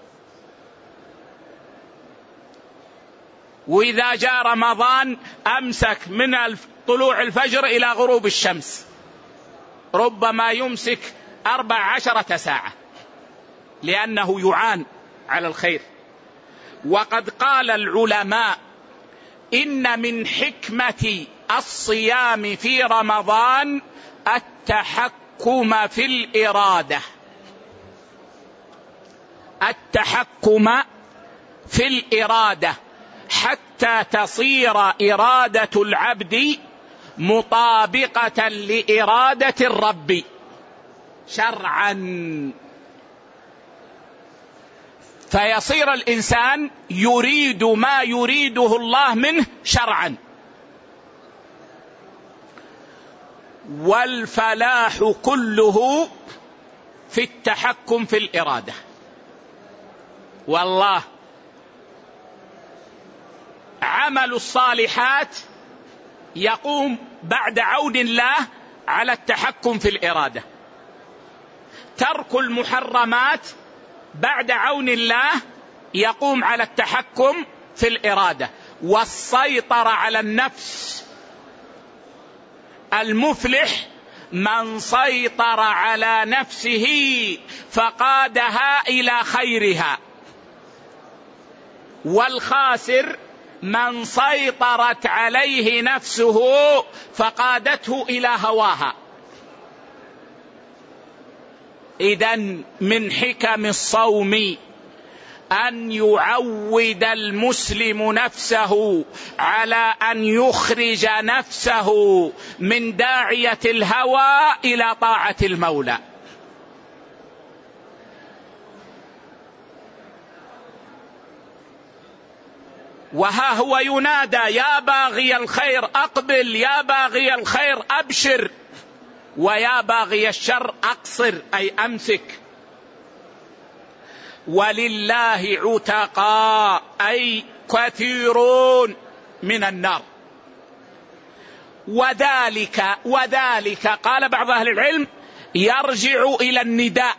وإذا جاء رمضان أمسك من طلوع الفجر إلى غروب الشمس، ربما يمسك 14 ساعة لأنه يعان على الخير. وقد قال العلماء إن من حكمة الصيام في رمضان التحكم في الإرادة، التحكم في الإرادة حتى تصير إرادة العبد مطابقة لإرادة الرب شرعا، فيصير الإنسان يريد ما يريده الله منه شرعا. والفلاح كله في التحكم في الإرادة. والله عمل الصالحات يقوم بعد عون الله على التحكم في الإرادة، ترك المحرمات بعد عون الله يقوم على التحكم في الإرادة والسيطرة على النفس. المفلح من سيطر على نفسه فقادها إلى خيرها، والخاسر من سيطرت عليه نفسه فقادته إلى هواها. إذن من حكم الصوم أن يعود المسلم نفسه على أن يخرج نفسه من داعية الهوى إلى طاعة المولى. وها هو ينادى: يا باغي الخير أقبل، يا باغي الخير أبشر، ويا باغي الشر أقصر أي أمسك. ولله عتقاء أي كثيرون من النار. وذلك قال بعض أهل العلم يرجع إلى النداء،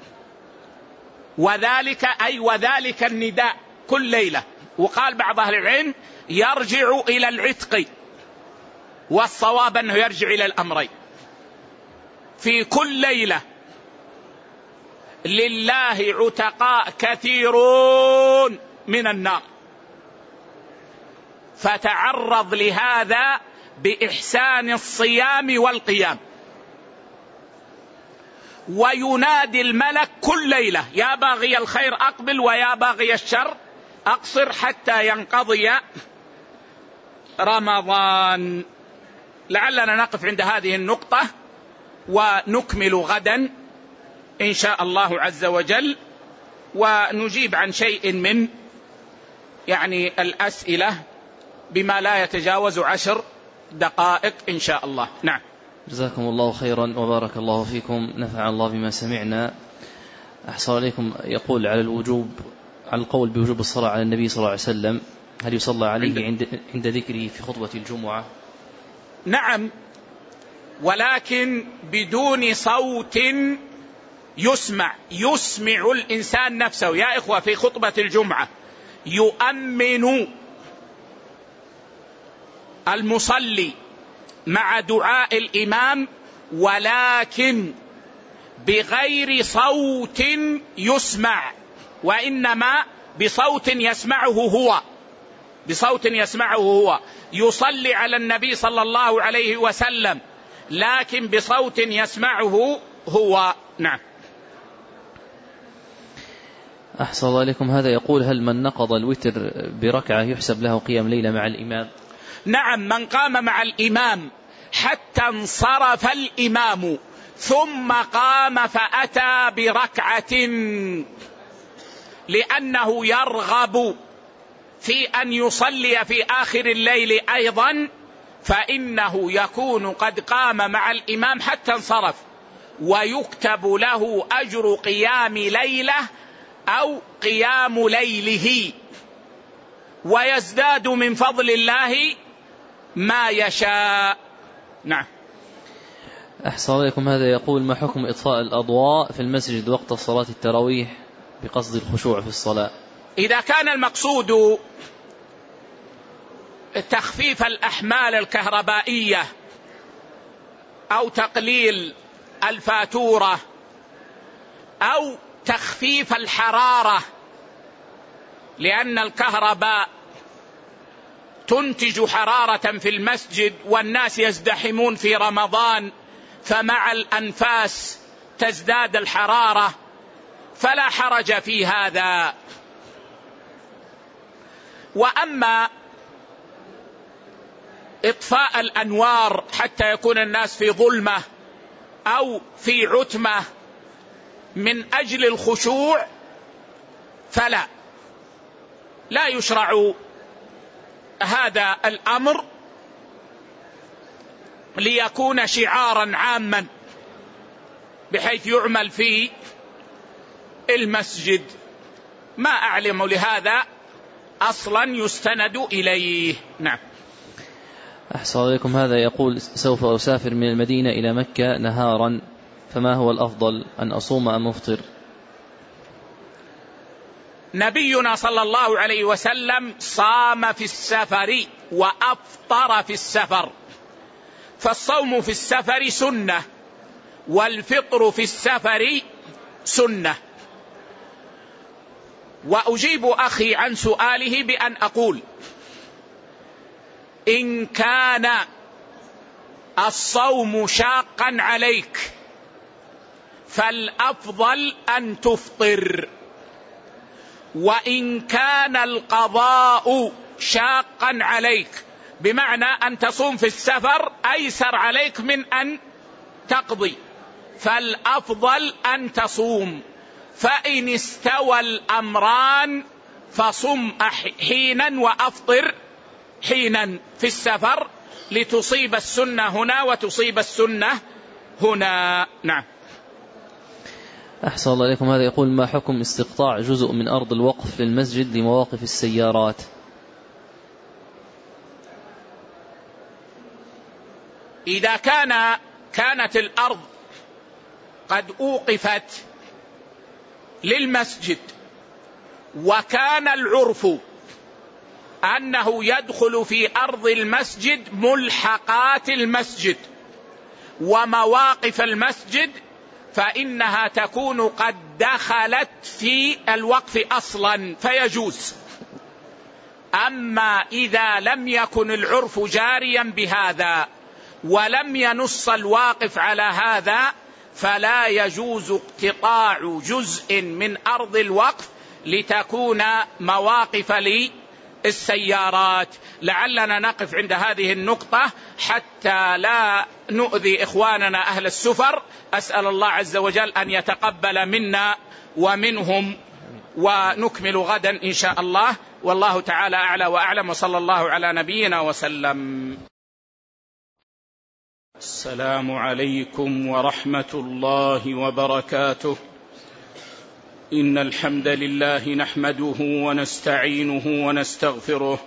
وذلك النداء كل ليلة. وقال بعض أهل العلم يرجع إلى العتق، والصواب أنه يرجع إلى الأمرين. في كل ليلة لله عتقاء كثيرون من النار، فتعرض لهذا بإحسان الصيام والقيام. وينادي الملك كل ليلة: يا باغي الخير أقبل، ويا باغي الشر أقصر، حتى ينقضي رمضان. لعلنا نقف عند هذه النقطة ونكمل غدا إن شاء الله عز وجل، ونجيب عن شيء من الأسئلة بما لا يتجاوز 10 دقائق إن شاء الله. نعم. جزاكم الله خيرا وبارك الله فيكم، نفع الله بما سمعنا. أحسن عليكم. يقول على القول بوجوب الصلاة على النبي صلى الله عليه وسلم، هل يصلى عليه عند ذكره في خطبة الجمعة؟ نعم، ولكن بدون صوت يسمع الإنسان نفسه. يا إخوة، في خطبة الجمعة يؤمن المصلي مع دعاء الإمام، ولكن بغير صوت يسمع، وإنما بصوت يسمعه هو. يصلي على النبي صلى الله عليه وسلم لكن بصوت يسمعه هو. نعم. أحسن الله عليكم. هذا يقول: هل من نقض الوتر بركعة يحسب له قيام ليلة مع الإمام؟ نعم، من قام مع الإمام حتى انصرف الإمام ثم قام فأتى بركعة لأنه يرغب في أن يصلي في آخر الليل أيضا، فإنه يكون قد قام مع الإمام حتى انصرف، ويكتب له أجر قيام ليلة أو قيام ليله، ويزداد من فضل الله ما يشاء. نعم. أحسن عليكم. هذا يقول: ما حكم إطفاء الأضواء في المسجد وقت صلاة التراويح بقصد الخشوع في الصلاة؟ إذا كان المقصود تخفيف الأحمال الكهربائية أو تقليل الفاتورة أو تخفيف الحرارة، لأن الكهرباء تنتج حرارة في المسجد والناس يزدحمون في رمضان، فمع الأنفاس تزداد الحرارة، فلا حرج في هذا. وأما إطفاء الأنوار حتى يكون الناس في ظلمة أو في عتمة من أجل الخشوع لا يشرع هذا الأمر، ليكون شعارا عاما بحيث يعمل في المسجد. ما أعلم لهذا أصلا يستند إليه. نعم. أحسن عليكم. هذا يقول: سوف أسافر من المدينة إلى مكة نهارا، فما هو الأفضل، أن أصوم أم أفطر؟ نبينا صلى الله عليه وسلم صام في السفر وأفطر في السفر، فالصوم في السفر سنة والفطر في السفر سنة. وأجيب أخي عن سؤاله بأن أقول: إن كان الصوم شاقا عليك فالأفضل أن تفطر، وإن كان القضاء شاقا عليك بمعنى أن تصوم في السفر أيسر عليك من أن تقضي، فالأفضل أن تصوم. فإن استوى الأمران فصم حينا وأفطر حينا في السفر، لتصيب السنة هنا وتصيب السنة هنا. نعم. أحسن الله إليكم. هذا يقول: ما حكم استقطاع جزء من أرض الوقف للمسجد لمواقف السيارات؟ إذا كانت الأرض قد أوقفت للمسجد وكان العرف أنه يدخل في أرض المسجد ملحقات المسجد ومواقف المسجد، فإنها تكون قد دخلت في الوقف أصلا فيجوز. أما إذا لم يكن العرف جاريا بهذا ولم ينص الواقف على هذا فلا يجوز اقتطاع جزء من أرض الوقف لتكون مواقف للسيارات. لعلنا نقف عند هذه النقطة حتى لا نؤذي إخواننا أهل السفر. أسأل الله عز وجل أن يتقبل منا ومنهم، ونكمل غدا إن شاء الله، والله تعالى أعلى وأعلم، وصلى الله على نبينا وسلم. السلام عليكم ورحمة الله وبركاته. إن الحمد لله نحمده ونستعينه ونستغفره،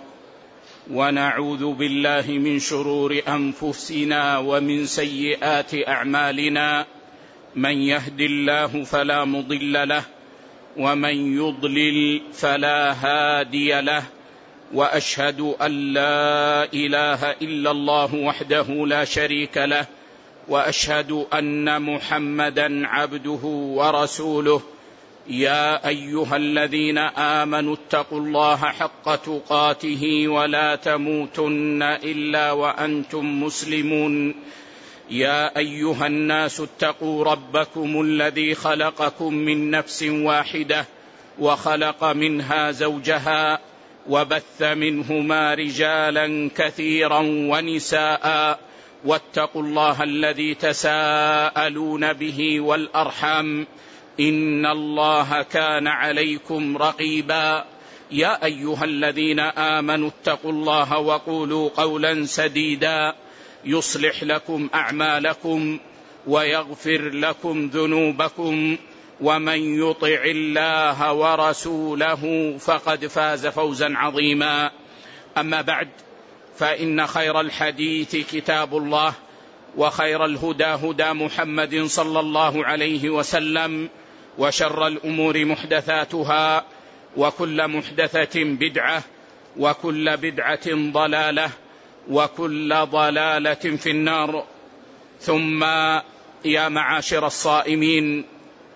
ونعوذ بالله من شرور أنفسنا ومن سيئات أعمالنا. من يهد الله فلا مضل له، ومن يضلل فلا هادي له، وأشهد أن لا إله إلا الله وحده لا شريك له، وأشهد أن محمدا عبده ورسوله. يا أيها الذين آمنوا اتقوا الله حق تقاته ولا تموتن إلا وأنتم مسلمون. يا أيها الناس اتقوا ربكم الذي خلقكم من نفس واحدة وخلق منها زوجها وبث منهما رجالا كثيرا ونساء، واتقوا الله الذي تساءلون به والأرحام، إن الله كان عليكم رقيبا. يا أيها الذين آمنوا اتقوا الله وقولوا قولا سديدا يصلح لكم أعمالكم ويغفر لكم ذنوبكم، ومن يطع الله ورسوله فقد فاز فوزا عظيما. أما بعد، فإن خير الحديث كتاب الله، وخير الهدى هدى محمد صلى الله عليه وسلم، وشر الأمور محدثاتها، وكل محدثة بدعة، وكل بدعة ضلالة، وكل ضلالة في النار. ثم يا معاشر الصائمين،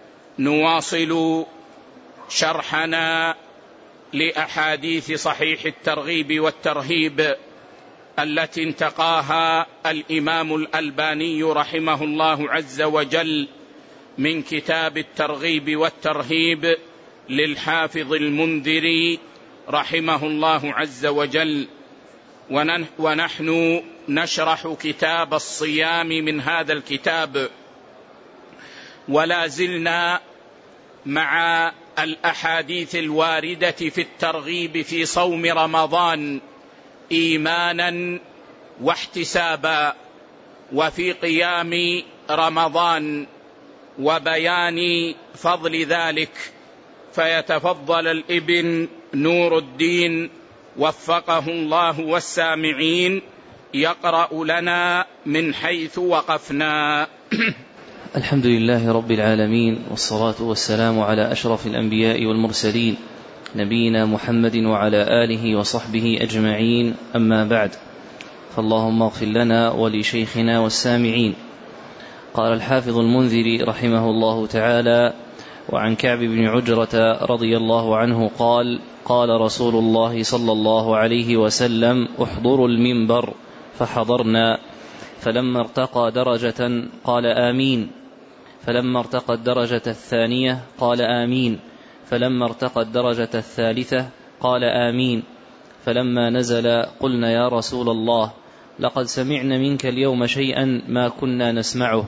نواصل شرحنا لأحاديث صحيح الترغيب والترهيب التي انتقاها الإمام الألباني رحمه الله عز وجل من كتاب الترغيب والترهيب للحافظ المنذري رحمه الله عز وجل. ونحن نشرح كتاب الصيام من هذا الكتاب، ولا زلنا مع الأحاديث الواردة في الترغيب في صوم رمضان إيمانا واحتسابا. وفي قيام رمضان وبيان فضل ذلك. فيتفضل الابن نور الدين وفقه الله والسامعين يقرأ لنا من حيث وقفنا. الحمد لله رب العالمين، والصلاة والسلام على أشرف الأنبياء والمرسلين نبينا محمد وعلى آله وصحبه أجمعين، أما بعد، فاللهم اغفر لنا ولشيخنا والسامعين. قال الحافظ المنذري رحمه الله تعالى: وعن كعب بن عجرة رضي الله عنه قال: قال رسول الله صلى الله عليه وسلم: احضروا المنبر، فحضرنا، فلما ارتقى درجة قال آمين، فلما ارتقى الدرجة الثانية قال آمين، فلما ارتقى الدرجة الثالثة قال آمين، فلما نزل قلنا يا رسول الله لقد سمعنا منك اليوم شيئا ما كنا نسمعه.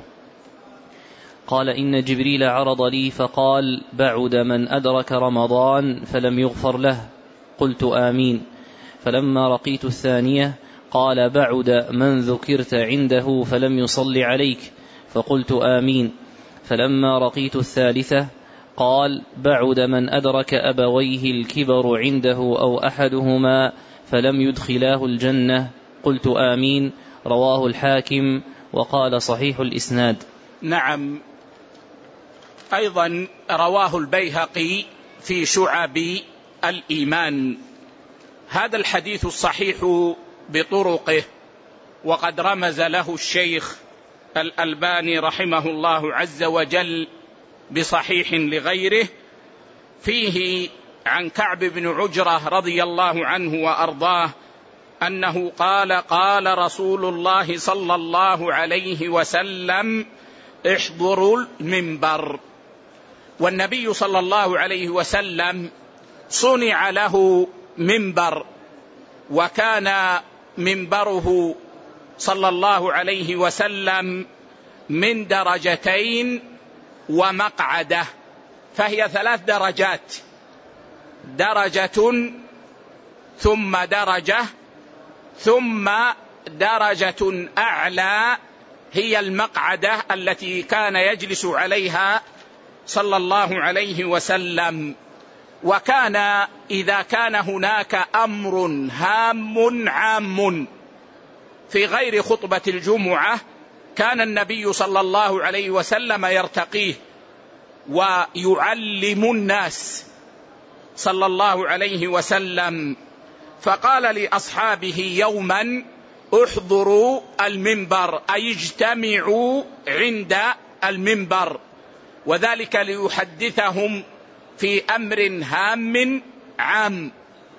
قال: إن جبريل عرض لي فقال: بعد من أدرك رمضان فلم يغفر له. قلت آمين. فلما رقيت الثانية قال: بعد من ذكرت عنده فلم يصل عليك. فقلت آمين. فلما رقيت الثالثة قال: بعد من أدرك أبويه الكبر عنده أو أحدهما فلم يدخلاه الجنة. قلت آمين. رواه الحاكم وقال صحيح الإسناد. نعم، أيضا رواه البيهقي في شعب الإيمان. هذا الحديث الصحيح بطرقه، وقد رمز له الشيخ الألباني رحمه الله عز وجل بصحيح لغيره. فيه عن كعب بن عجرة رضي الله عنه وأرضاه أنه قال: قال رسول الله صلى الله عليه وسلم: احضروا المنبر. والنبي صلى الله عليه وسلم صنع له منبر، وكان منبره صلى الله عليه وسلم من درجتين ومقعدة، فهي 3 درجات: درجة ثم درجة ثم درجة أعلى هي المقعدة التي كان يجلس عليها صلى الله عليه وسلم. وكان إذا كان هناك أمر هام عام في غير خطبة الجمعة كان النبي صلى الله عليه وسلم يرتقيه ويعلم الناس صلى الله عليه وسلم. فقال لأصحابه يوما: احضروا المنبر، أي اجتمعوا عند المنبر، وذلك ليحدثهم في أمر هام عام.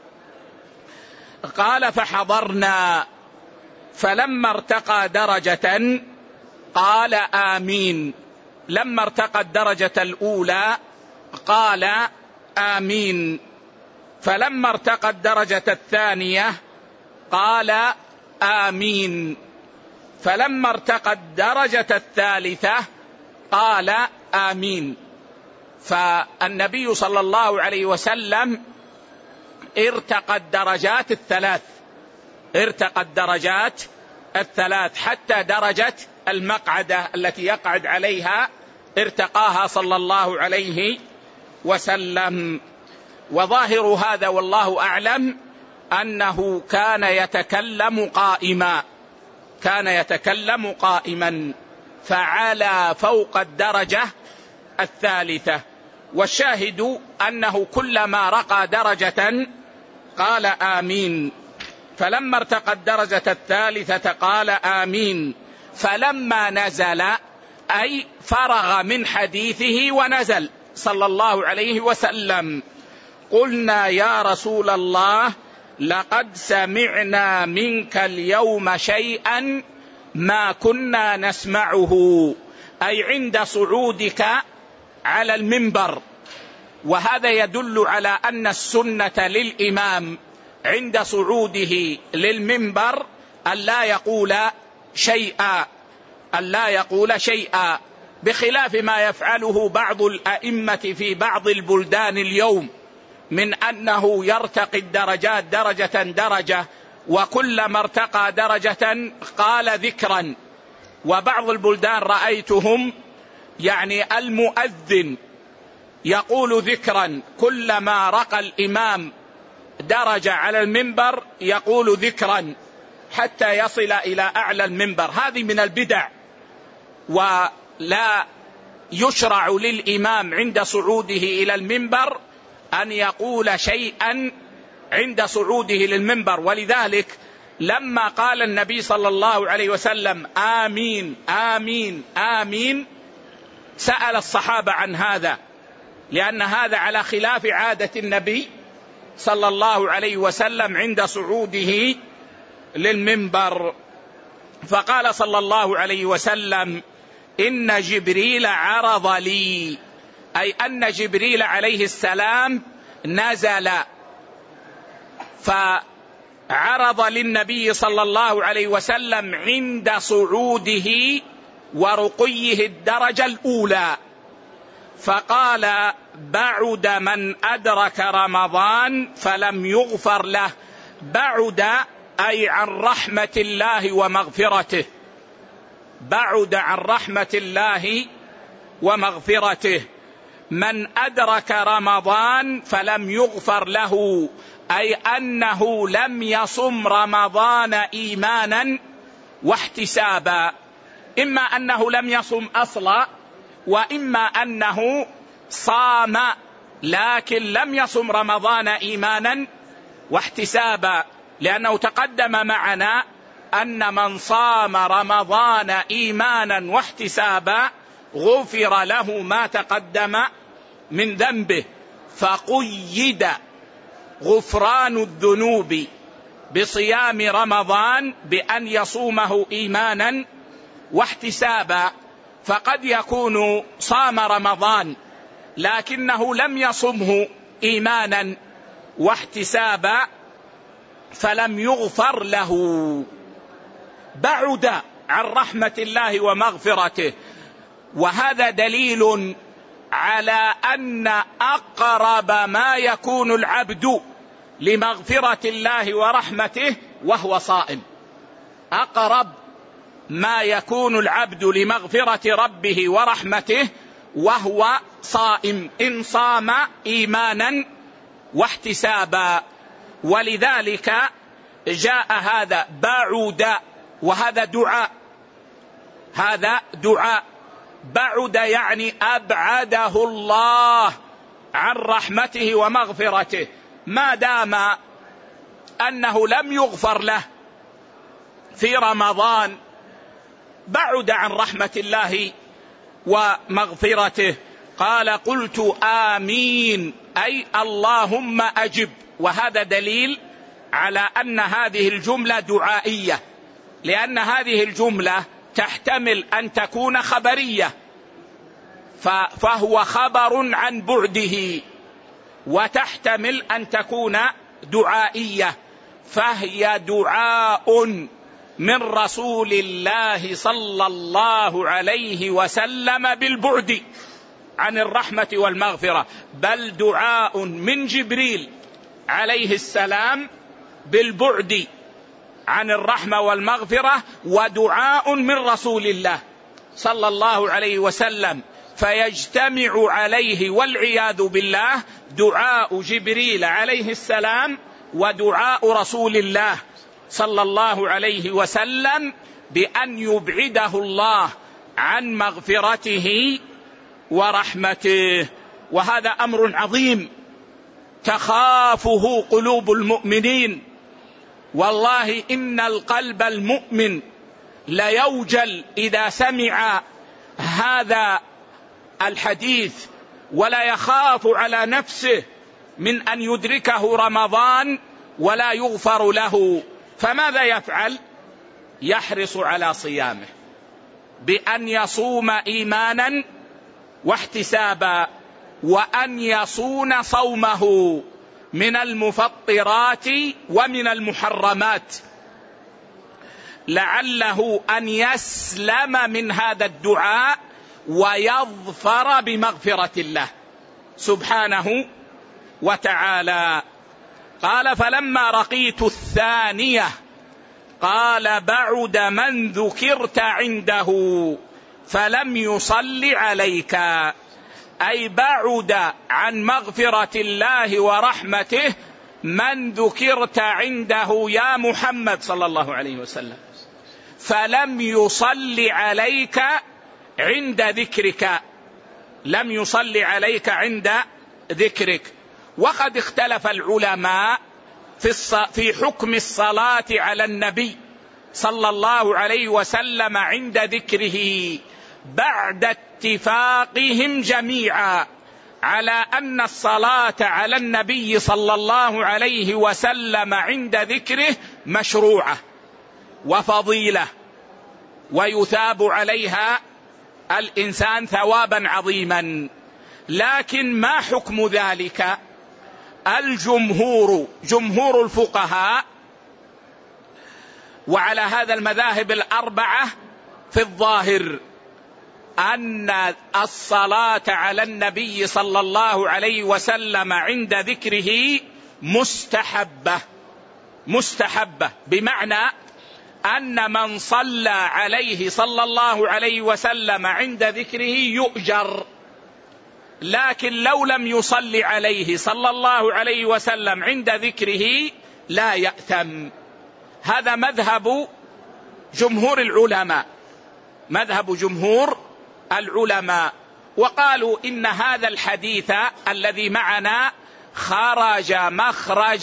قال: فحضرنا، فلما ارتقى درجة قال آمين. لما ارتقى الدرجة الأولى قال آمين. فلما ارتقى الدرجة الثانية قال آمين. فلما ارتقى الدرجة الثالثة قال آمين. فالنبي صلى الله عليه وسلم ارتقى الدرجات الثلاث حتى درجة المقعدة التي يقعد عليها ارتقاها صلى الله عليه وسلم. وظاهر هذا والله أعلم أنه كان يتكلم قائما فعلى فوق الدرجة الثالثة. والشاهد أنه كلما رقى درجة قال آمين. فلما ارتقى الدرجة الثالثة قال آمين. فلما نزل أي فرغ من حديثه ونزل صلى الله عليه وسلم قلنا يا رسول الله لقد سمعنا منك اليوم شيئا ما كنا نسمعه، أي عند صعودك على المنبر. وهذا يدل على أن السنة للإمام عند صعوده للمنبر ألا يقول شيئا، بخلاف ما يفعله بعض الأئمة في بعض البلدان اليوم من أنه يرتقي الدرجات درجة درجة، وكلما ارتقى درجة قال ذكرا وبعض البلدان رأيتهم يعني المؤذن يقول ذكرا، كلما رقى الإمام درجة على المنبر يقول ذكرا حتى يصل إلى أعلى المنبر. هذه من البدع، ولا يشرع للإمام عند صعوده إلى المنبر أن يقول شيئا عند صعوده للمنبر. ولذلك لما قال النبي صلى الله عليه وسلم آمين آمين آمين سأل الصحابة عن هذا، لأن هذا على خلاف عادة النبي صلى الله عليه وسلم عند صعوده للمنبر. فقال صلى الله عليه وسلم إن جبريل عرض لي، أي أن جبريل عليه السلام نزل فعرض للنبي صلى الله عليه وسلم عند صعوده ورقيه الدرجة الأولى، فقال بعد من أدرك رمضان فلم يغفر له. بعد أي عن رحمة الله ومغفرته، بعد عن رحمة الله ومغفرته. من أدرك رمضان فلم يغفر له، أي أنه لم يصم رمضان إيمانا واحتسابا، إما أنه لم يصم أصلا، وإما أنه صام لكن لم يصم رمضان إيمانا واحتسابا، لأنه تقدم معنا أن من صام رمضان إيمانا واحتسابا غفر له ما تقدم من ذنبه. فقيد غفران الذنوب بصيام رمضان بأن يصومه إيمانا واحتسابا. فقد يكون صام رمضان لكنه لم يصمه إيمانا واحتسابا فلم يغفر له، بعد عن رحمة الله ومغفرته. وهذا دليل على أن أقرب ما يكون العبد لمغفرة الله ورحمته وهو صائم، أقرب ما يكون العبد لمغفرة ربه ورحمته وهو صائم، إن صام إيمانا واحتسابا. ولذلك جاء هذا بعد، وهذا دعاء، هذا دعاء. بعد يعني أبعده الله عن رحمته ومغفرته، ما دام أنه لم يغفر له في رمضان بعد عن رحمة الله ومغفرته. قال قلت آمين أي اللهم أجب، وهذا دليل على أن هذه الجملة دعائية، لأن هذه الجملة تحتمل أن تكون خبرية فهو خبر عن بعده، وتحتمل أن تكون دعائية فهي دعاء من رسول الله صلى الله عليه وسلم بالبعد عن الرحمة والمغفرة، بل دعاء من جبريل عليه السلام بالبعد عن الرحمة والمغفرة، ودعاء من رسول الله صلى الله عليه وسلم، فيجتمع عليه والعياذ بالله دعاء جبريل عليه السلام ودعاء رسول الله صلى الله عليه وسلم بأن يبعده الله عن مغفرته ورحمته. وهذا أمر عظيم تخافه قلوب المؤمنين. والله إن القلب المؤمن ليوجل إذا سمع هذا الحديث، ولا يخاف على نفسه من أن يدركه رمضان ولا يغفر له. فماذا يفعل؟ يحرص على صيامه بأن يصوم إيمانا واحتسابا، وأن يصون صومه من المفطرات ومن المحرمات، لعله أن يسلم من هذا الدعاء ويظفر بمغفرة الله سبحانه وتعالى. قال فلما رقيت الثانية قال: بعد من ذكرت عنده فلم يصل عليك، أي بعد عن مغفرة الله ورحمته من ذكرت عنده يا محمد صلى الله عليه وسلم، فلم يصل عليك عند ذكرك، لم يصل عليك عند ذكرك. وقد اختلف العلماء في حكم الصلاة على النبي صلى الله عليه وسلم عند ذكره، بعد اتفاقهم جميعا على أن الصلاة على النبي صلى الله عليه وسلم عند ذكره مشروعة وفضيلة ويثاب عليها الإنسان ثوابا عظيما. لكن ما حكم ذلك؟ جمهور الفقهاء وعلى هذا المذاهب الأربعة في الظاهر أن الصلاة على النبي صلى الله عليه وسلم عند ذكره مستحبة، بمعنى أن من صلى عليه صلى الله عليه وسلم عند ذكره يؤجر، لكن لو لم يصلي عليه صلى الله عليه وسلم عند ذكره لا يأثم. هذا مذهب جمهور العلماء، وقالوا إن هذا الحديث الذي معنا خرج مخرج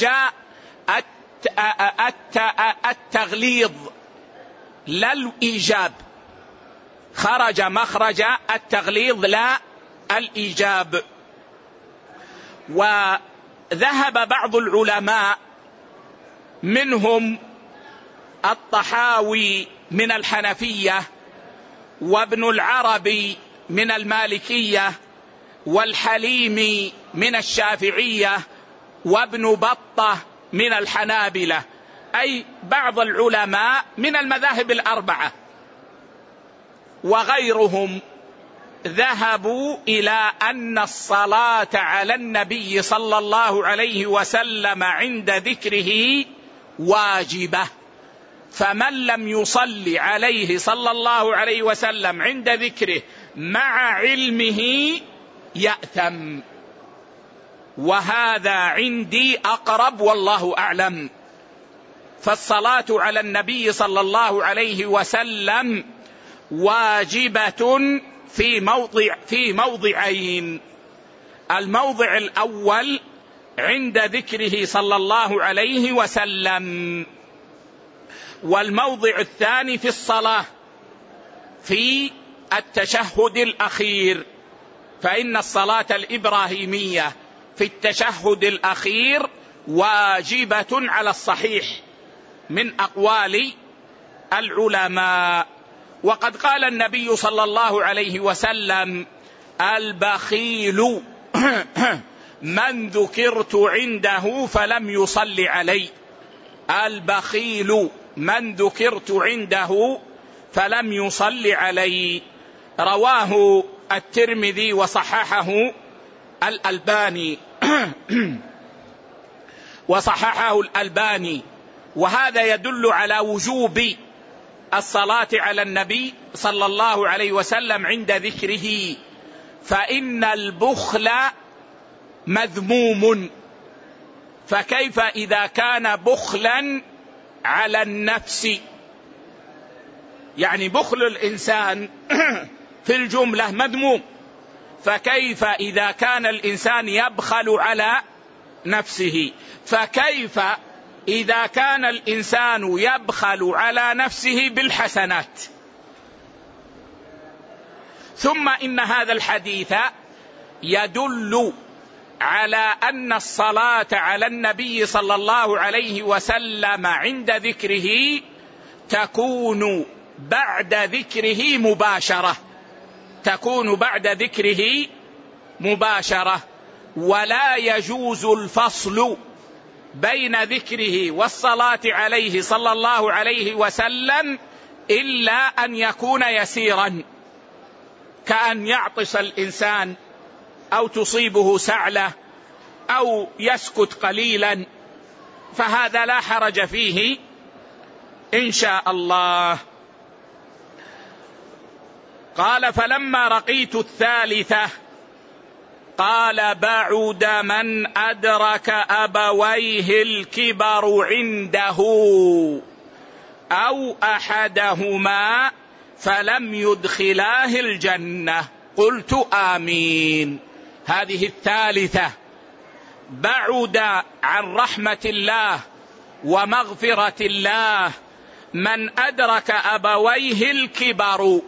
التغليظ لا الإيجاب، خرج مخرج التغليظ لا الإيجاب. وذهب بعض العلماء منهم الطحاوي من الحنفية، وابن العربي من المالكية، والحليمي من الشافعية، وابن بطة من الحنابلة، أي بعض العلماء من المذاهب الأربعة، وغيرهم ذهبوا إلى أن الصلاة على النبي صلى الله عليه وسلم عند ذكره واجبة، فمن لم يصلي عليه صلى الله عليه وسلم عند ذكره مع علمه يأثم، وهذا عندي أقرب والله أعلم. فالصلاة على النبي صلى الله عليه وسلم واجبة في موضعين: الموضع الأول عند ذكره صلى الله عليه وسلم، والموضع الثاني في الصلاة في التشهد الأخير، فإن الصلاة الإبراهيمية في التشهد الأخير واجبة على الصحيح من أقوال العلماء. وقد قال النبي صلى الله عليه وسلم: البخيل من ذكرت عنده فلم يصل علي، البخيل من ذكرت عنده فلم يصل علي. رواه الترمذي وصححه الألباني، وهذا يدل على وجوب الصلاة على النبي صلى الله عليه وسلم عند ذكره، فإن البخل مذموم، فكيف إذا كان بخلا على النفس؟ يعني بخل الإنسان في الجملة مذموم، فكيف إذا كان الإنسان يبخل على نفسه؟ فكيف إذا كان الإنسان يبخل على نفسه بالحسنات؟ ثم إن هذا الحديث يدل على أن الصلاة على النبي صلى الله عليه وسلم عند ذكره تكون بعد ذكره مباشرة، ولا يجوز الفصل بين ذكره والصلاة عليه صلى الله عليه وسلم إلا أن يكون يسيرا، كأن يعطس الإنسان أو تصيبه سعلة أو يسكت قليلا، فهذا لا حرج فيه إن شاء الله. قال فلما رقيت الثالثة قال بعد من أدرك أبويه الكبر عنده أو أحدهما فلم يدخلاه الجنة. قلت آمين. هذه الثالثة بعد عن رحمة الله ومغفرة الله من أدرك أبويه الكبر،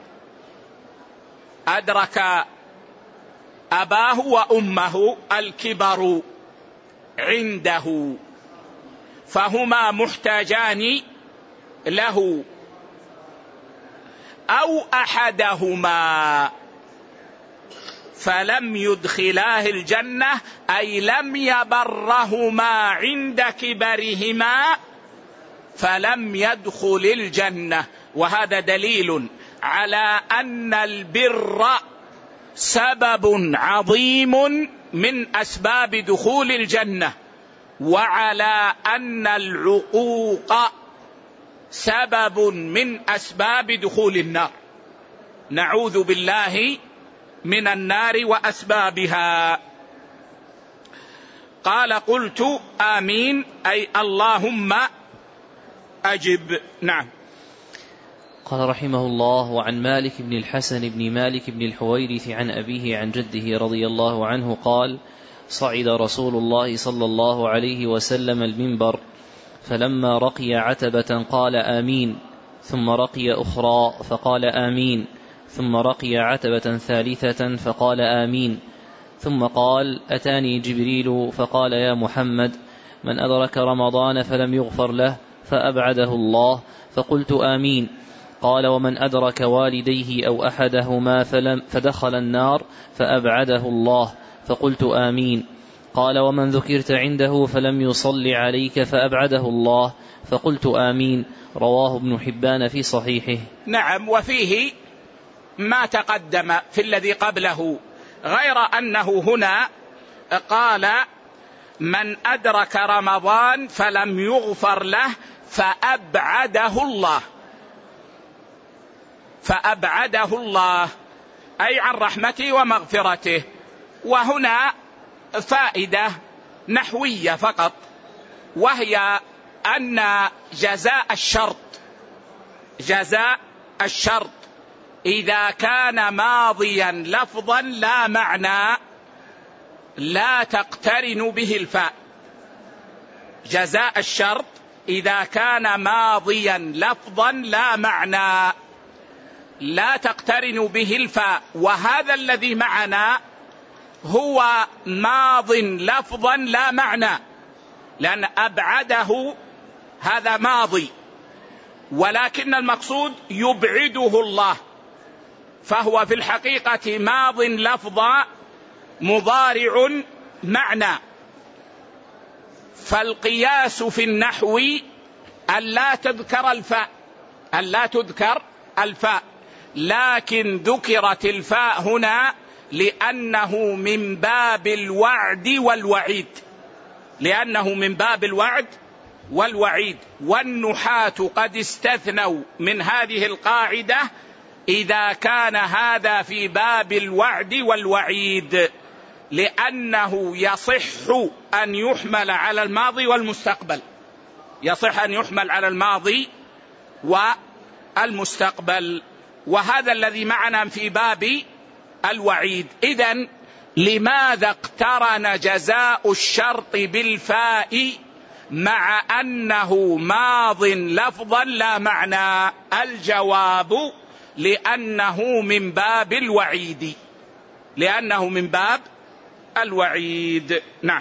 أدرك أباه وأمه الكبر عنده فهما محتاجان له، أو أحدهما فلم يدخلاه الجنة أي لم يبرهما عند كبرهما فلم يدخل الجنة. وهذا دليل على أن البر سبب عظيم من أسباب دخول الجنة، وعلى أن العقوق سبب من أسباب دخول النار. نعوذ بالله من النار وأسبابها. قال قلت آمين أي اللهم أجب. نعم. قال رحمه الله: وعن مالك بن الحسن بن مالك بن الحويرث عن أبيه عن جده رضي الله عنه قال: صعد رسول الله صلى الله عليه وسلم المنبر، فلما رقي عتبة قال آمين، ثم رقي أخرى فقال آمين، ثم رقي عتبة ثالثة فقال آمين، ثم قال: أتاني جبريل فقال: يا محمد، من أدرك رمضان فلم يغفر له فأبعده الله، فقلت آمين. قال: ومن أدرك والديه أو أحدهما فدخل النار فأبعده الله، فقلت آمين. قال: ومن ذكرت عنده فلم يصل عليك فأبعده الله، فقلت آمين. رواه ابن حبان في صحيحه. نعم. وفيه ما تقدم في الذي قبله، غير أنه هنا قال: من أدرك رمضان فلم يغفر له فأبعده الله، فأبعده الله أي عن رحمته ومغفرته. وهنا فائدة نحوية فقط، وهي أن جزاء الشرط إذا كان ماضيا لفظا لا معنى لا تقترن به الفاء. جزاء الشرط إذا كان ماضيا لفظا لا معنى لا تقترن به الفاء، وهذا الذي معنا هو ماض لفظا لا معنى، لأن أبعده هذا ماضي، ولكن المقصود يبعده الله، فهو في الحقيقة ماض لفظا مضارع معنى. فالقياس في النحو ألا تذكر الفاء، لكن ذكرت الفاء هنا لأنه من باب الوعد والوعيد، والنحاة قد استثنوا من هذه القاعدة إذا كان هذا في باب الوعد والوعيد، لأنه يصح أن يحمل على الماضي والمستقبل، يصح أن يحمل على الماضي والمستقبل، وهذا الذي معنا في باب الوعيد. إذن لماذا اقترن جزاء الشرط بالفاء مع أنه ماض لفظا لا معنى؟ الجواب لأنه من باب الوعيد. نعم.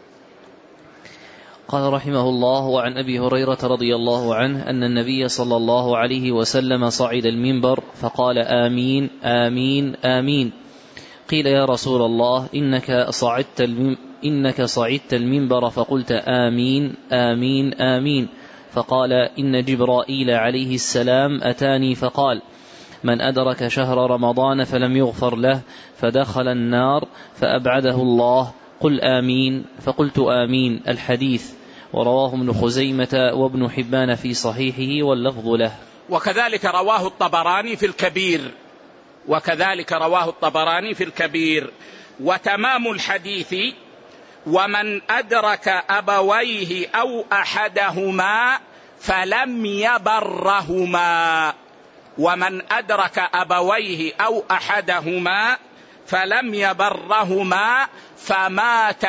قال رحمه الله: وعن أبي هريرة رضي الله عنه أن النبي صلى الله عليه وسلم صعد المنبر فقال: آمين آمين آمين. قيل: يا رسول الله، إنك صعدت المنبر فقلت آمين آمين آمين. فقال: إن جبرائيل عليه السلام أتاني فقال: من أدرك شهر رمضان فلم يغفر له فدخل النار فأبعده الله، قل آمين. فقلت آمين. الحديث. ورواه ابن خزيمة وابن حبان في صحيحه واللفظ له. وكذلك رواه الطبراني في الكبير. وتمام الحديث: ومن أدرك أبويه أو أحدهما فلم يبرهما. ومن أدرك أبويه أو أحدهما فلم يبرهما فمات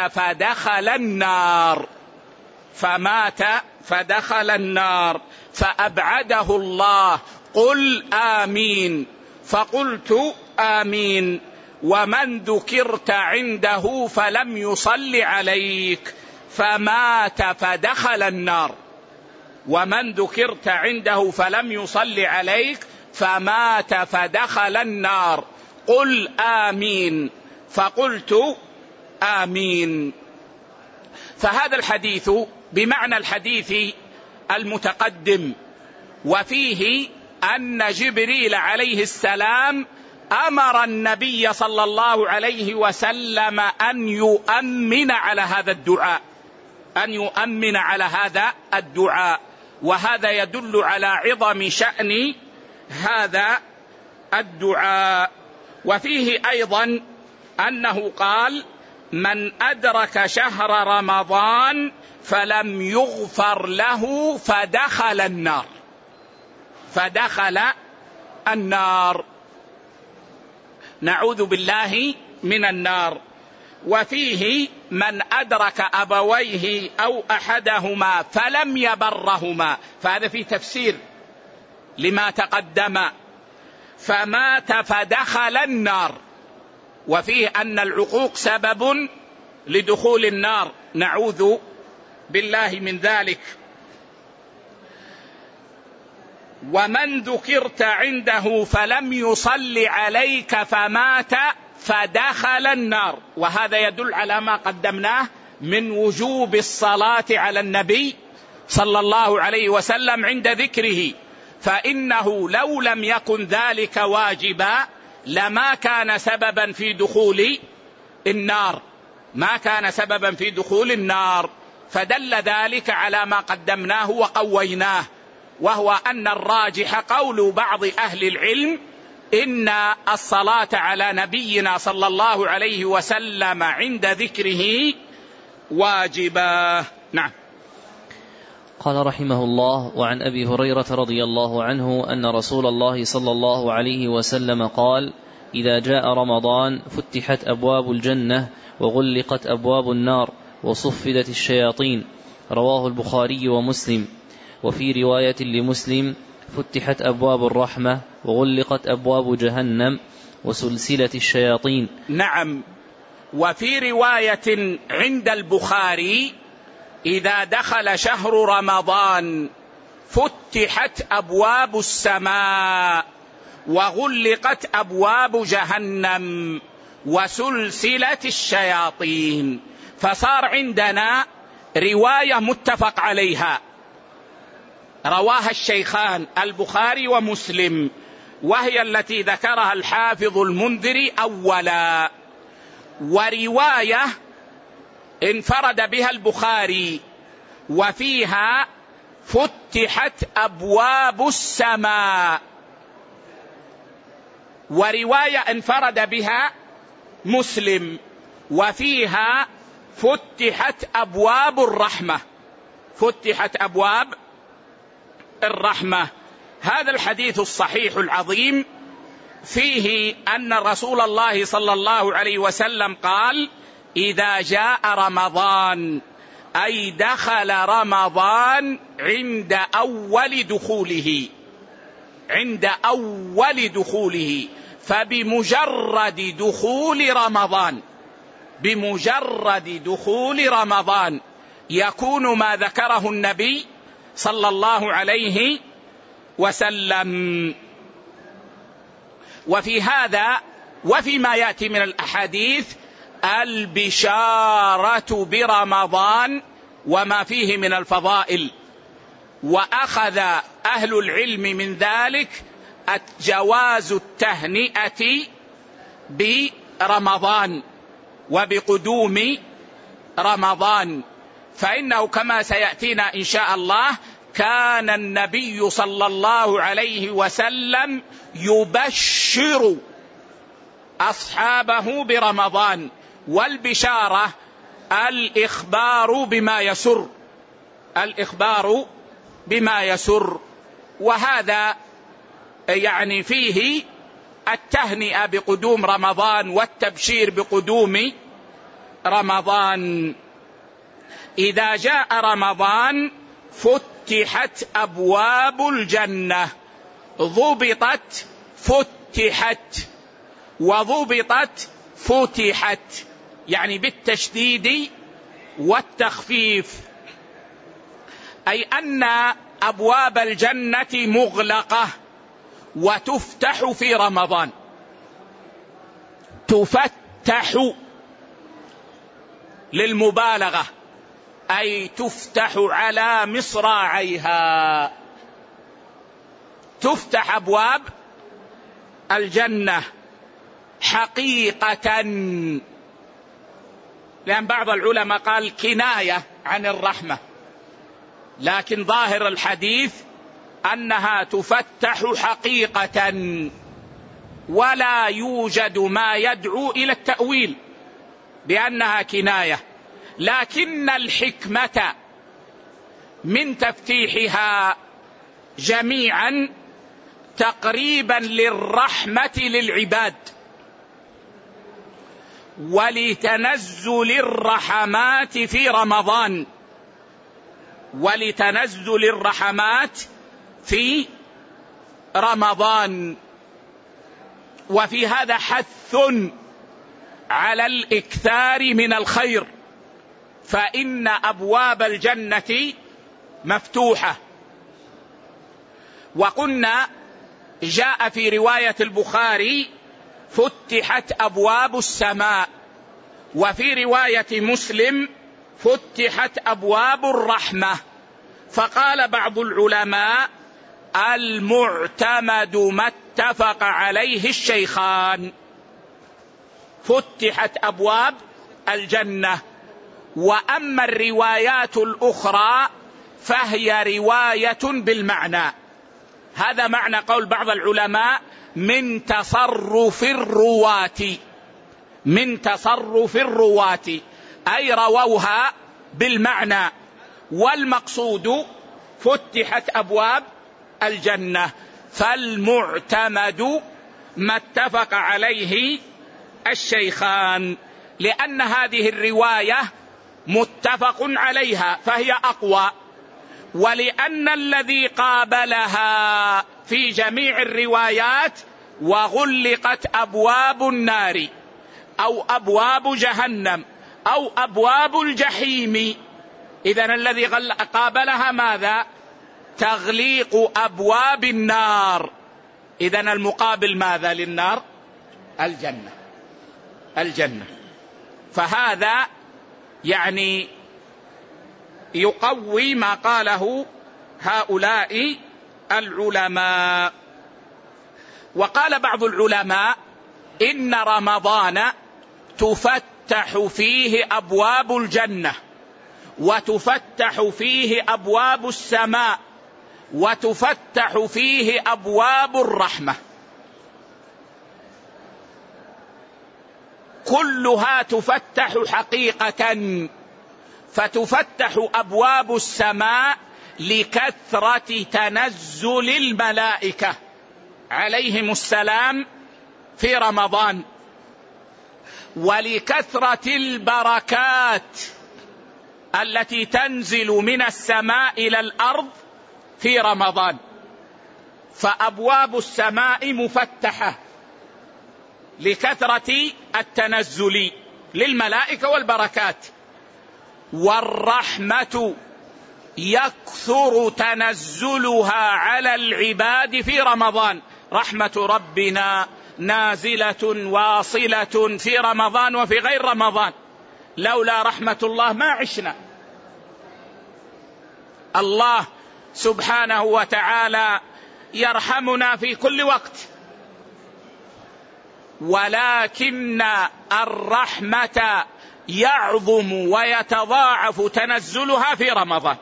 فدخل النار فأبعده الله. قل آمين. فقلت آمين. ومن ذكرت عنده فلم يصل عليك فمات فدخل النار. ومن ذكرت عنده فلم يصل عليك فمات فدخل النار. قل آمين. فقلت آمين. فهذا الحديث بمعنى الحديث المتقدم، وفيه أن جبريل عليه السلام أمر النبي صلى الله عليه وسلم أن يؤمن على هذا الدعاء، وهذا يدل على عظم شأن هذا الدعاء. وفيه أيضا أنه قال: من أدرك شهر رمضان فلم يغفر له فدخل النار. نعوذ بالله من النار. وفيه: من أدرك أبويه أو أحدهما فلم يبرهما، فهذا في تفسير لما تقدم، فمات فدخل النار. وفيه أن العقوق سبب لدخول النار، نعوذ بالله من ذلك. ومن ذكرت عنده فلم يصل عليك فمات فدخل النار. وهذا يدل على ما قدمناه من وجوب الصلاة على النبي صلى الله عليه وسلم عند ذكره، فإنه لو لم يكن ذلك واجبا لما كان سببا في دخول النار، فدل ذلك على ما قدمناه وقويناه، وهو أن الراجح قول بعض أهل العلم إن الصلاة على نبينا صلى الله عليه وسلم عند ذكره واجبة. نعم. قال رحمه الله: وعن أبي هريرة رضي الله عنه أن رسول الله صلى الله عليه وسلم قال: إذا جاء رمضان فتحت أبواب الجنة وغلقت أبواب النار وصفدت الشياطين. رواه البخاري ومسلم. وفي رواية لمسلم: فتحت أبواب الرحمة وغلقت أبواب جهنم وسلسلة الشياطين. نعم. وفي رواية عند البخاري: إذا دخل شهر رمضان فتحت أبواب السماء وغلقت أبواب جهنم وسلسلة الشياطين. فصار عندنا رواية متفق عليها رواها الشيخان البخاري ومسلم، وهي التي ذكرها الحافظ المنذري أولا، ورواية انفرد بها البخاري وفيها فتحت أبواب السماء، ورواية انفرد بها مسلم وفيها فتحت أبواب الرحمة. هذا الحديث الصحيح العظيم فيه أن رسول الله صلى الله عليه وسلم قال: إذا جاء رمضان، أي دخل رمضان عند أول دخوله، فبمجرد دخول رمضان يكون ما ذكره النبي صلى الله عليه وسلم. وفي هذا وفيما يأتي من الأحاديث البشارة برمضان وما فيه من الفضائل، وأخذ أهل العلم من ذلك جواز التهنئة برمضان وبقدوم رمضان، فإنه كما سيأتينا إن شاء الله كان النبي صلى الله عليه وسلم يبشر أصحابه برمضان، والبشارة الإخبار بما يسر، وهذا يعني فيه التهنئة بقدوم رمضان والتبشير بقدوم رمضان. إذا جاء رمضان فتحت أبواب الجنة، ضبطت فتحت، وضبطت فتحت، يعني بالتشديد والتخفيف، أي أن أبواب الجنة مغلقة وتفتح في رمضان. تفتح للمبالغة، أي تفتح على مصراعيها، تفتح أبواب الجنة حقيقة، لأن بعض العلماء قال كناية عن الرحمة، لكن ظاهر الحديث أنها تفتح حقيقة، ولا يوجد ما يدعو إلى التأويل بأنها كناية، لكن الحكمة من تفتيحها جميعا تقريبا للرحمة للعباد ولتنزل الرحمات في رمضان، ولتنزل الرحمات في رمضان. وفي هذا حث على الإكثار من الخير، فإن أبواب الجنة مفتوحة. وقلنا جاء في رواية البخاري فتحت أبواب السماء، وفي رواية مسلم فتحت أبواب الرحمة. فقال بعض العلماء المعتمد ما اتفق عليه الشيخان، فتحت أبواب الجنة. وأما الروايات الأخرى فهي رواية بالمعنى، هذا معنى قول بعض العلماء من تصرف الرواة، أي رووها بالمعنى، والمقصود فتحت أبواب الجنة. فالمعتمد ما اتفق عليه الشيخان، لأن هذه الرواية متفق عليها فهي أقوى، ولأن الذي قابلها في جميع الروايات وغلقت أبواب النار أو أبواب جهنم أو أبواب الجحيم، إذن الذي قابلها ماذا؟ تغليق أبواب النار. إذن المقابل ماذا للنار؟ الجنة. فهذا يعني يقوي ما قاله هؤلاء العلماء. وقال بعض العلماء إن رمضان تفتح فيه أبواب الجنة، وتفتح فيه أبواب السماء، وتفتح فيه أبواب الرحمة، كلها تفتح حقيقة. فتفتح أبواب السماء لكثرة تنزل الملائكة عليهم السلام في رمضان، ولكثرة البركات التي تنزل من السماء إلى الأرض في رمضان. فأبواب السماء مفتحة لكثرة التنزل للملائكة والبركات، والرحمة يكثر تنزلها على العباد في رمضان. رحمة ربنا نازلة واصلة في رمضان وفي غير رمضان، لولا رحمة الله ما عشنا. الله سبحانه وتعالى يرحمنا في كل وقت، ولكن الرحمة يعظم ويتضاعف تنزلها في رمضان.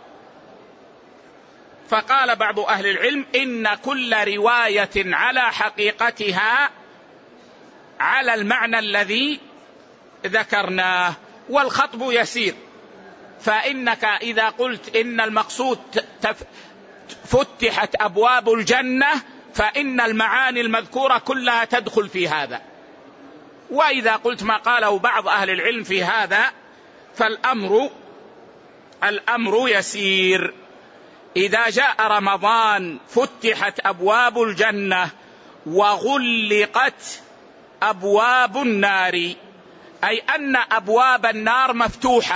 فقال بعض أهل العلم إن كل رواية على حقيقتها على المعنى الذي ذكرناه، والخطب يسير. فإنك إذا قلت إن المقصود فتحت أبواب الجنة فإن المعاني المذكورة كلها تدخل في هذا. وإذا قلت ما قاله بعض أهل العلم في هذا فالأمر يسير. إذا جاء رمضان فتحت أبواب الجنة وغلقت أبواب النار، أي أن أبواب النار مفتوحة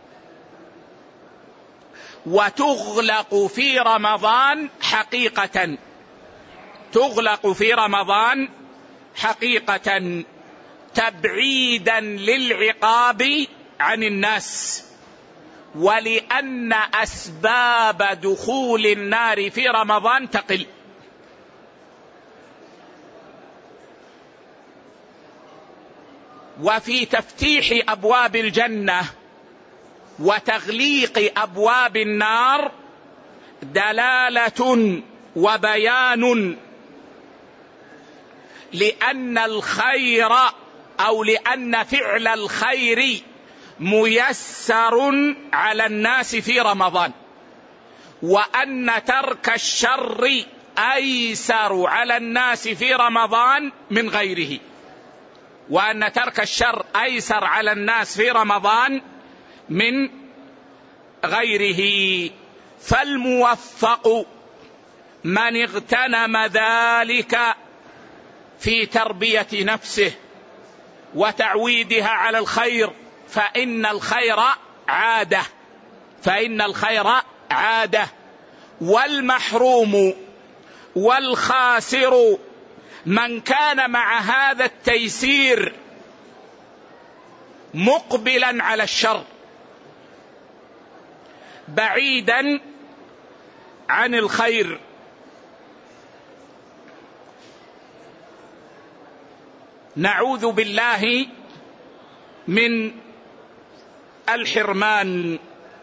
وتغلق في رمضان حقيقة، تغلق في رمضان حقيقة تبعيدا للعقاب عن الناس، ولأن أسباب دخول النار في رمضان تقل. وفي تفتيح أبواب الجنة وتغليق أبواب النار دلالة وبيان لأن الخير أو لأن فعل الخير ميسر على الناس في رمضان، وأن ترك الشر أيسر على الناس في رمضان من غيره، وأن ترك الشر أيسر على الناس في رمضان من غيره. فالموفق من اغتنم ذلك في تربية نفسه وتعويدها على الخير، فإن الخير عادة. والمحروم والخاسر من كان مع هذا التيسير مقبلا على الشر بعيدا عن الخير. نعوذ بالله من الحرمان.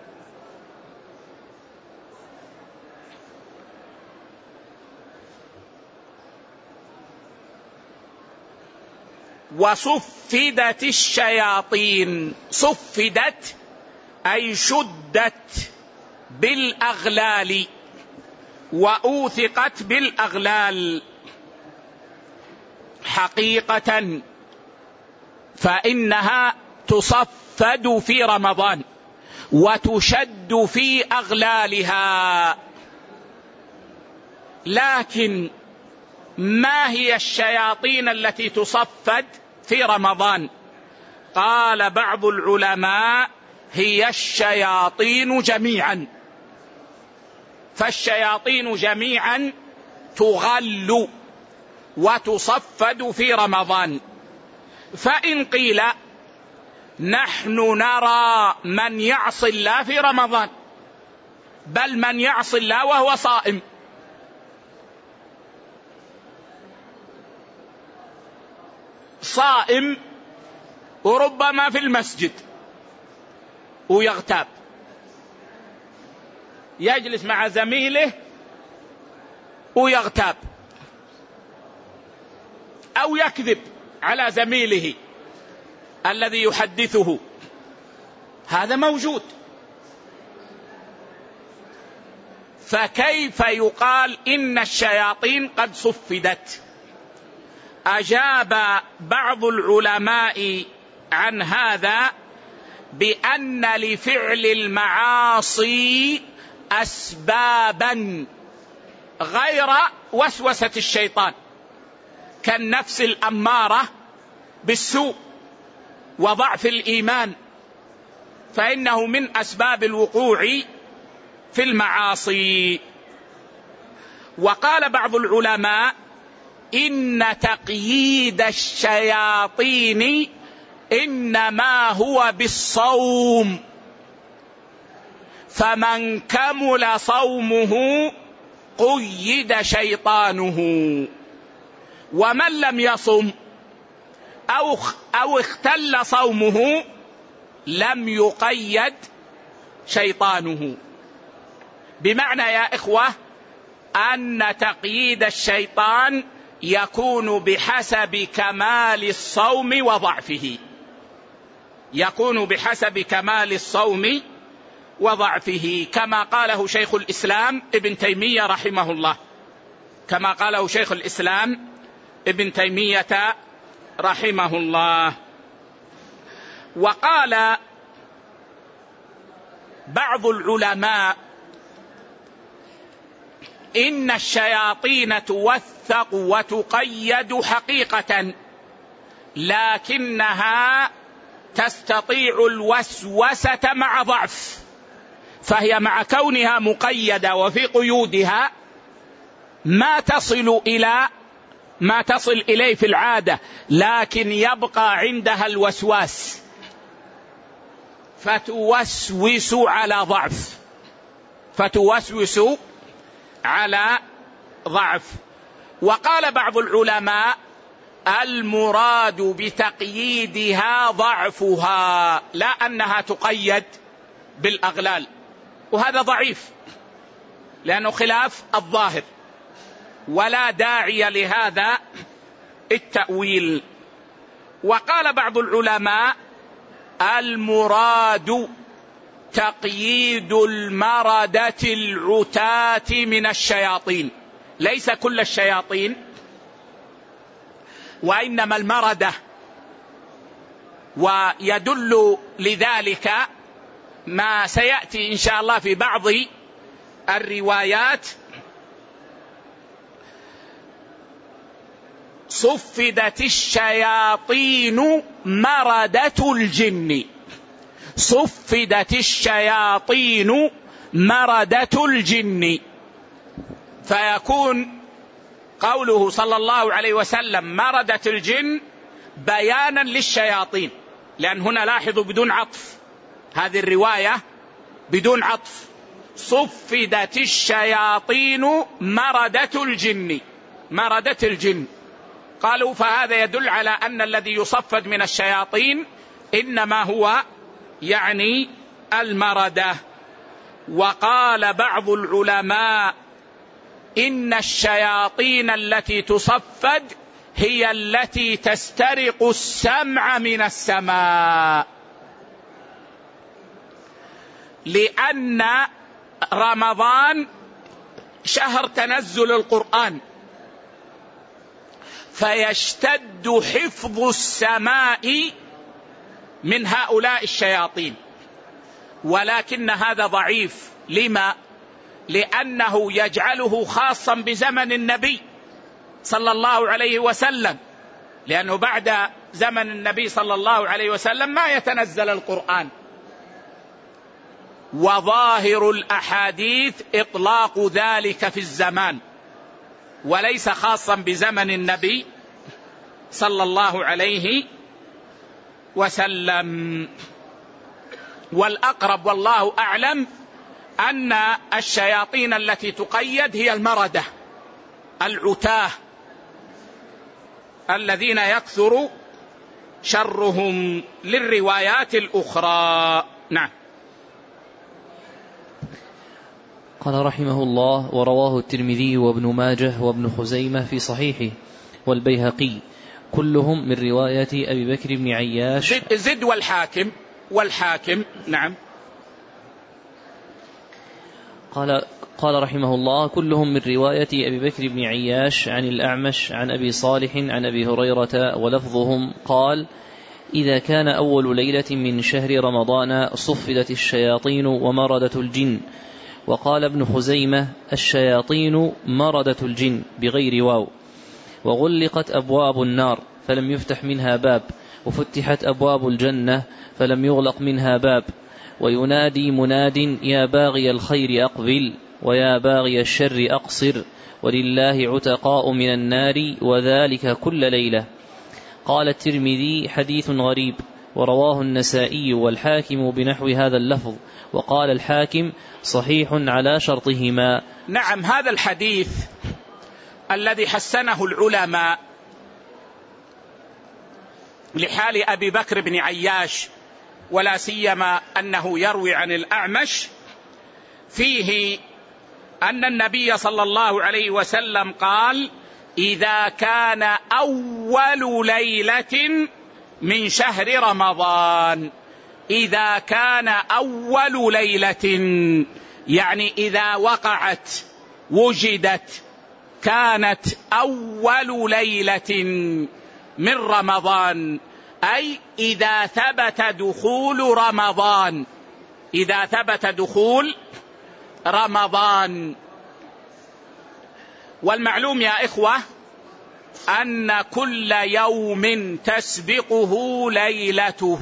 وصفدت الشياطين، صفدت أي شدت بالأغلال وأوثقت بالأغلال حقيقة، فإنها تصفد في رمضان وتشد في أغلالها. لكن ما هي الشياطين التي تصفد في رمضان؟ قال بعض العلماء هي الشياطين جميعا، فالشياطين جميعا تغل وتصفد في رمضان. فإن قيل نحن نرى من يعصي الله في رمضان، بل من يعصي الله وهو صائم، صائم وربما في المسجد ويغتاب، يجلس مع زميله ويغتاب أو يكذب على زميله الذي يحدثه، هذا موجود. فكيف يقال إن الشياطين قد صفدت؟ أجاب بعض العلماء عن هذا بأن لفعل المعاصي أسبابا غير وسوسة الشيطان، كالنفس الأمارة بالسوء وضعف الإيمان، فإنه من أسباب الوقوع في المعاصي. وقال بعض العلماء إن تقييد الشياطين إنما هو بالصوم، فمن كمل صومه قيد شيطانه، ومن لم يصم أو اختل صومه لم يقيد شيطانه. بمعنى يا إخوة أن تقييد الشيطان يكون بحسب كمال الصوم وضعفه، يكون بحسب كمال الصوم وضعفه، كما قاله شيخ الإسلام ابن تيمية رحمه الله، كما قاله شيخ الإسلام ابن تيمية رحمه الله. وقال بعض العلماء إن الشياطين توثق وتقيد حقيقة، لكنها تستطيع الوسوسة مع ضعف، فهي مع كونها مقيدة وفي قيودها ما تصل إلى ما تصل إليه في العادة، لكن يبقى عندها الوسواس فتوسوس على ضعف، فتوسوس على ضعف. وقال بعض العلماء المراد بتقييدها ضعفها، لا أنها تقيد بالأغلال، وهذا ضعيف لأنه خلاف الظاهر، ولا داعي لهذا التأويل. وقال بعض العلماء المراد تقييد المردة العتاة من الشياطين، ليس كل الشياطين، وإنما المردة، ويدل لذلك ما سيأتي إن شاء الله في بعض الروايات: صفدت الشياطين مردة الجن، صفدت الشياطين مردة الجن، فيكون قوله صلى الله عليه وسلم مردة الجن بيانا للشياطين، لأن هنا لاحظوا بدون عطف، هذه الرواية بدون عطف، صفدت الشياطين مردة الجن، مردة الجن. قالوا فهذا يدل على أن الذي يصفد من الشياطين إنما هو يعني المردة. وقال بعض العلماء إن الشياطين التي تصفد هي التي تسترق السمع من السماء، لأن رمضان شهر تنزل القرآن، فيشتد حفظ السماء من هؤلاء الشياطين، ولكن هذا ضعيف. لما؟ لأنه يجعله خاصا بزمن النبي صلى الله عليه وسلم، لأنه بعد زمن النبي صلى الله عليه وسلم ما يتنزل القرآن، وظاهر الأحاديث إطلاق ذلك في الزمان وليس خاصا بزمن النبي صلى الله عليه وسلم. والأقرب والله أعلم أن الشياطين التي تقيد هي المردة العتاه الذين يكثر شرهم للروايات الأخرى. نعم. قال رحمه الله: ورواه الترمذي وابن ماجه وابن خزيمة في صحيحه والبيهقي كلهم من رواية أبي بكر بن عياش. زد والحاكم. نعم. قال رحمه الله: كلهم من رواية أبي بكر بن عياش عن الأعمش عن أبي صالح عن أبي هريرة، ولفظهم قال: إذا كان أول ليلة من شهر رمضان صفدت الشياطين ومردة الجن. وقال ابن خزيمة: الشياطين مردة الجن بغير واو. وغلقت أبواب النار فلم يفتح منها باب، وفتحت أبواب الجنة فلم يغلق منها باب. وينادي مناد: يا باغي الخير أقبل، ويا باغي الشر أقصر، ولله عتقاء من النار، وذلك كل ليلة. قال الترمذي: حديث غريب. ورواه النسائي والحاكم بنحو هذا اللفظ. وقال الحاكم: صحيح على شرطهما. نعم، هذا الحديث الذي حسنه العلماء لحال أبي بكر بن عياش ولا سيما أنه يروي عن الأعمش، فيه أن النبي صلى الله عليه وسلم قال: إذا كان أول ليلة من شهر رمضان، إذا كان أول ليلة يعني إذا وقعت وجدت كانت أول ليلة من رمضان، أي إذا ثبت دخول رمضان، إذا ثبت دخول رمضان. والمعلوم يا إخوة أن كل يوم تسبقه ليلته،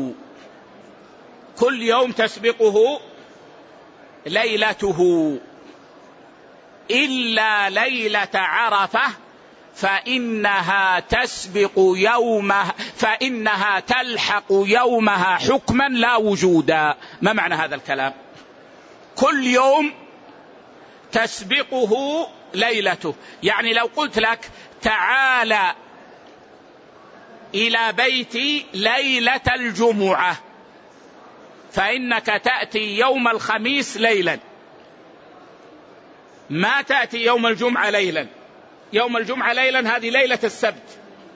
كل يوم تسبقه ليلته إلا ليلة عرفة فإنها تسبق يومها، فإنها تلحق يومها حكما لا وجودا. ما معنى هذا الكلام؟ كل يوم تسبقه ليلته، يعني لو قلت لك تعال إلى بيتي ليلة الجمعة، فإنك تأتي يوم الخميس ليلا، ما تأتي يوم الجمعة ليلا. يوم الجمعة ليلا هذه ليلة السبت،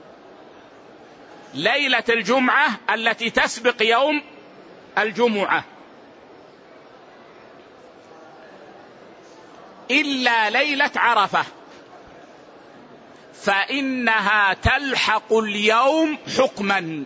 ليلة الجمعة التي تسبق يوم الجمعة. إلا ليلة عرفة فإنها تلحق اليوم حكما.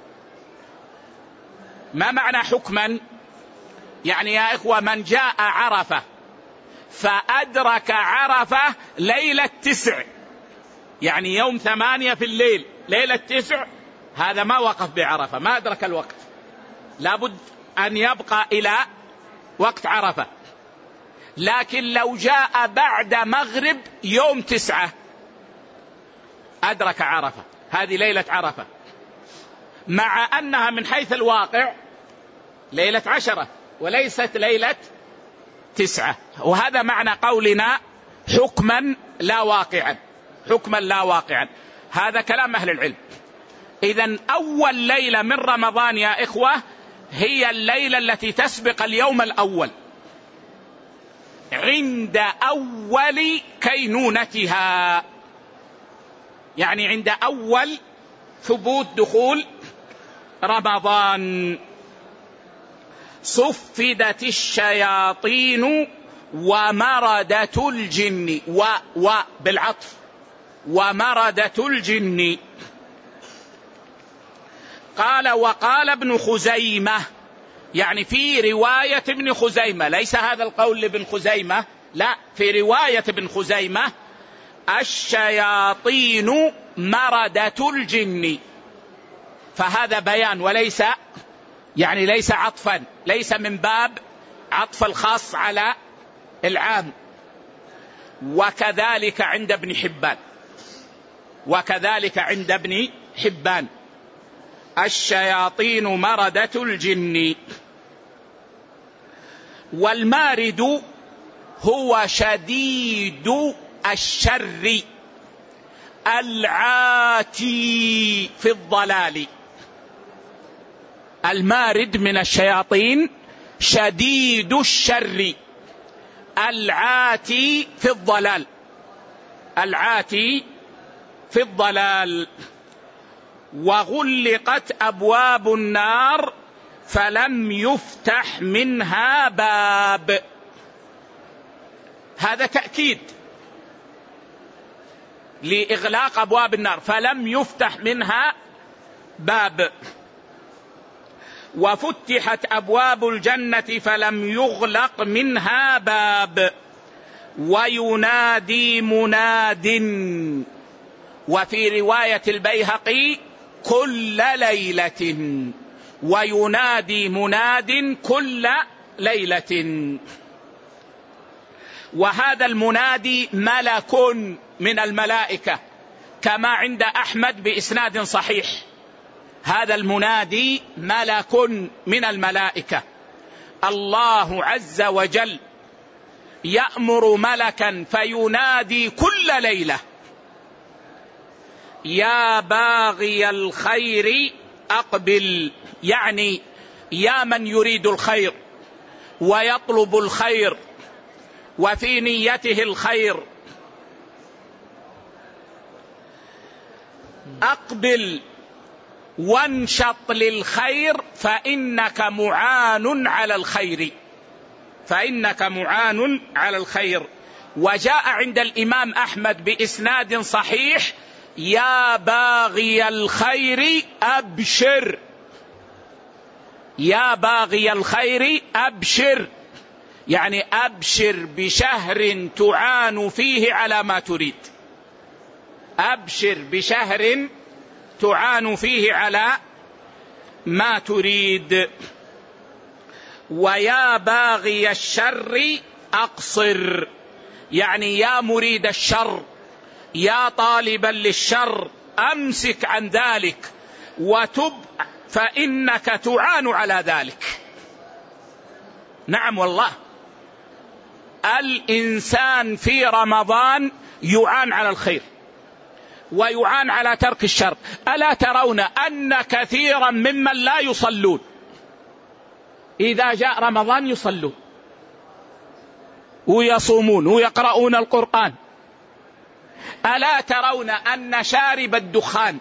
ما معنى حكما؟ يعني يا إخوة من جاء عرفة فأدرك عرفة ليلة 9، يعني يوم 8 في الليل ليلة 9، هذا ما وقف بعرفة، ما أدرك الوقت، لابد أن يبقى إلى وقت عرفة. لكن لو جاء بعد مغرب يوم 9 أدرك عرفة، هذه ليلة عرفة، مع أنها من حيث الواقع ليلة 10 وليست ليلة 9. وهذا معنى قولنا حكما لا واقعا، حكما لا واقعا، هذا كلام أهل العلم. إذن أول ليلة من رمضان يا إخوة هي الليلة التي تسبق اليوم الأول عند أول كينونتها، يعني عند أول ثبوت دخول رمضان. صفدت الشياطين ومردة الجن، بالعطف، ومردة الجن. قال وقال ابن خزيمة، يعني في رواية ابن خزيمة، ليس هذا القول لابن خزيمة، لا، في رواية ابن خزيمة الشياطين مردة الجن، فهذا بيان وليس يعني ليس عطفا، ليس من باب عطف الخاص على العام. وكذلك عند ابن حبان، وكذلك عند ابن حبان الشياطين مردة الجن. والمارد هو شديد الشر العاتي في الضلال. المارد من الشياطين شديد الشر العاتي في الضلال، العاتي في الضلال. وغلقت أبواب النار فلم يفتح منها باب، هذا تأكيد لإغلاق أبواب النار، فلم يفتح منها باب. وفتحت أبواب الجنة فلم يغلق منها باب. وينادي مناد، وفي رواية البيهقي كل ليلة، وينادي مناد كل ليلة. وهذا المنادي ملك من الملائكة كما عند أحمد بإسناد صحيح، هذا المنادي ملك من الملائكة. الله عز وجل يأمر ملكا فينادي كل ليلة: يا باغي الخير أقبل، يعني يا من يريد الخير ويطلب الخير وفي نيته الخير، أقبل وانشط للخير فإنك معان على الخير، فإنك معان على الخير. وجاء عند الإمام أحمد بإسناد صحيح: يا باغي الخير أبشر، يا باغي الخير أبشر، يعني أبشر بشهر تعان فيه على ما تريد، أبشر بشهر تعان فيه على ما تريد. ويا باغي الشر أقصر، يعني يا مريد الشر، يا طالبا للشر، أمسك عن ذلك وتب فإنك تعان على ذلك. نعم والله، الإنسان في رمضان يعان على الخير ويعان على ترك الشر. ألا ترون أن كثيرا ممن لا يصلون إذا جاء رمضان يصلون ويصومون ويقرؤون القرآن؟ ألا ترون أن شارب الدخان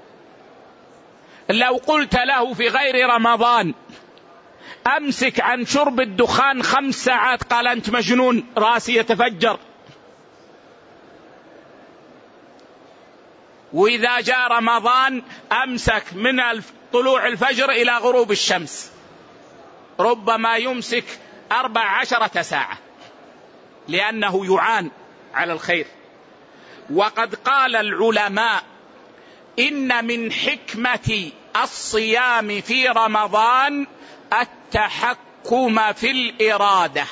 لو قلت له في غير رمضان أمسك عن شرب الدخان 5 ساعات قال أنت مجنون، راسي يتفجر. وإذا جاء رمضان أمسك من طلوع الفجر إلى غروب الشمس، ربما يمسك 14 ساعة، لأنه يعان على الخير. وقد قال العلماء إن من حكمة الصيام في رمضان التحكم في الإرادة،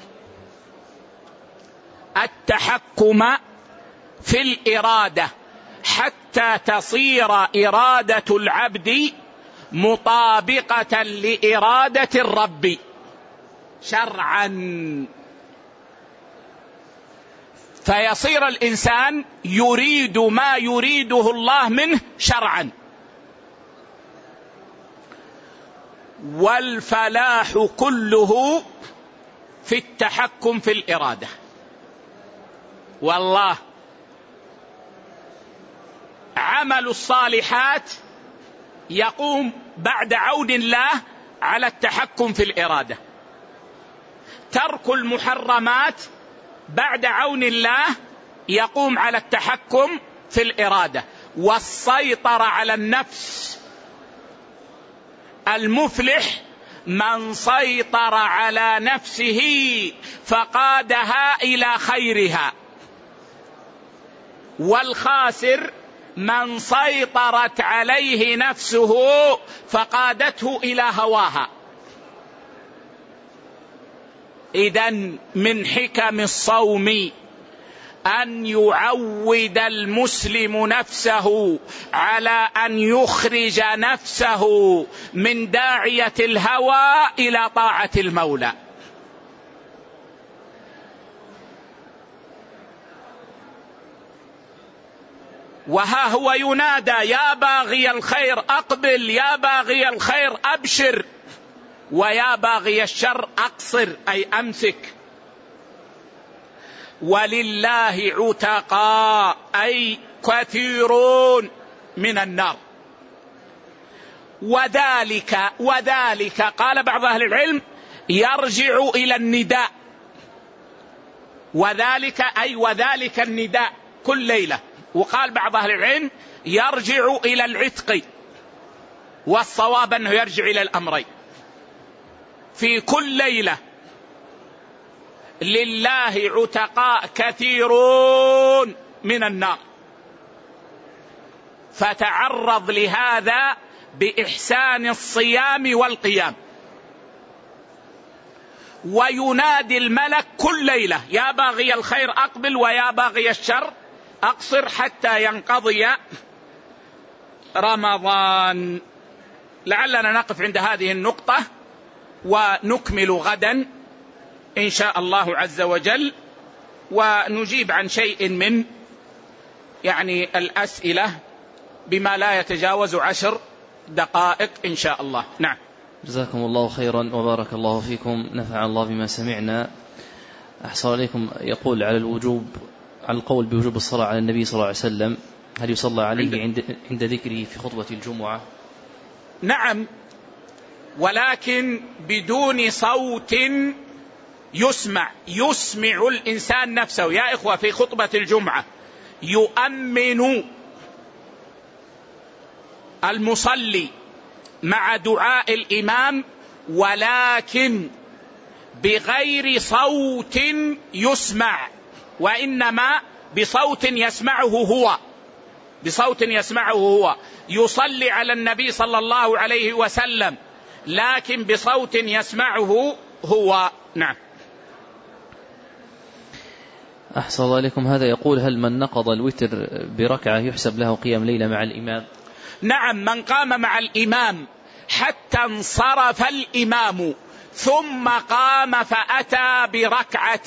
التحكم في الإرادة حتى تصير إرادة العبد مطابقة لإرادة الرب شرعا، فيصير الإنسان يريد ما يريده الله منه شرعا. والفلاح كله في التحكم في الإرادة. والله عمل الصالحات يقوم بعد عون الله على التحكم في الإرادة، ترك المحرمات بعد عون الله يقوم على التحكم في الإرادة والسيطرة على النفس. المفلح من سيطر على نفسه فقادها إلى خيرها، والخاسر من سيطرت عليه نفسه فقادته إلى هواها. إذن من حكم الصوم أن يعود المسلم نفسه على أن يخرج نفسه من داعية الهوى إلى طاعة المولى. وها هو ينادى: يا باغي الخير أقبل، يا باغي الخير أبشر، ويا باغي الشر أقصر، أي أمسك. ولله عتقاء، أي كثيرون من النار. وذلك قال بعض أهل العلم يرجع إلى النداء، وذلك أي وذلك النداء كل ليلة. وقال بعض أهل العلم يرجع إلى العتق، والصواب أنه يرجع إلى الأمرين. في كل ليلة لله عتقاء كثيرون من النار، فتعرض لهذا بإحسان الصيام والقيام. وينادي الملك كل ليلة: يا باغي الخير أقبل، ويا باغي الشر أقصر، حتى ينقضي رمضان. لعلنا نقف عند هذه النقطة ونكمل غدا إن شاء الله عز وجل، ونجيب عن شيء من الأسئلة بما لا يتجاوز 10 دقائق إن شاء الله. نعم. جزاكم الله خيرا وبارك الله فيكم، نفع الله بما سمعنا. أحسن عليكم، يقول على القول بوجوب الصلاة على النبي صلى الله عليه وسلم، هل يصلى عليه عند ذكره في خطبة الجمعة؟ نعم، ولكن بدون صوت يسمع الإنسان نفسه. يا إخوة، في خطبة الجمعة يؤمن المصلي مع دعاء الإمام، ولكن بغير صوت يسمع، وإنما بصوت يسمعه هو، يصلي على النبي صلى الله عليه وسلم لكن بصوت يسمعه هو. نعم. أحسن الله عليكم، هذا يقول هل من نقض الوتر بركعة يحسب له قيام ليلة مع الإمام؟ نعم، من قام مع الإمام حتى انصرف الإمام ثم قام فأتى بركعة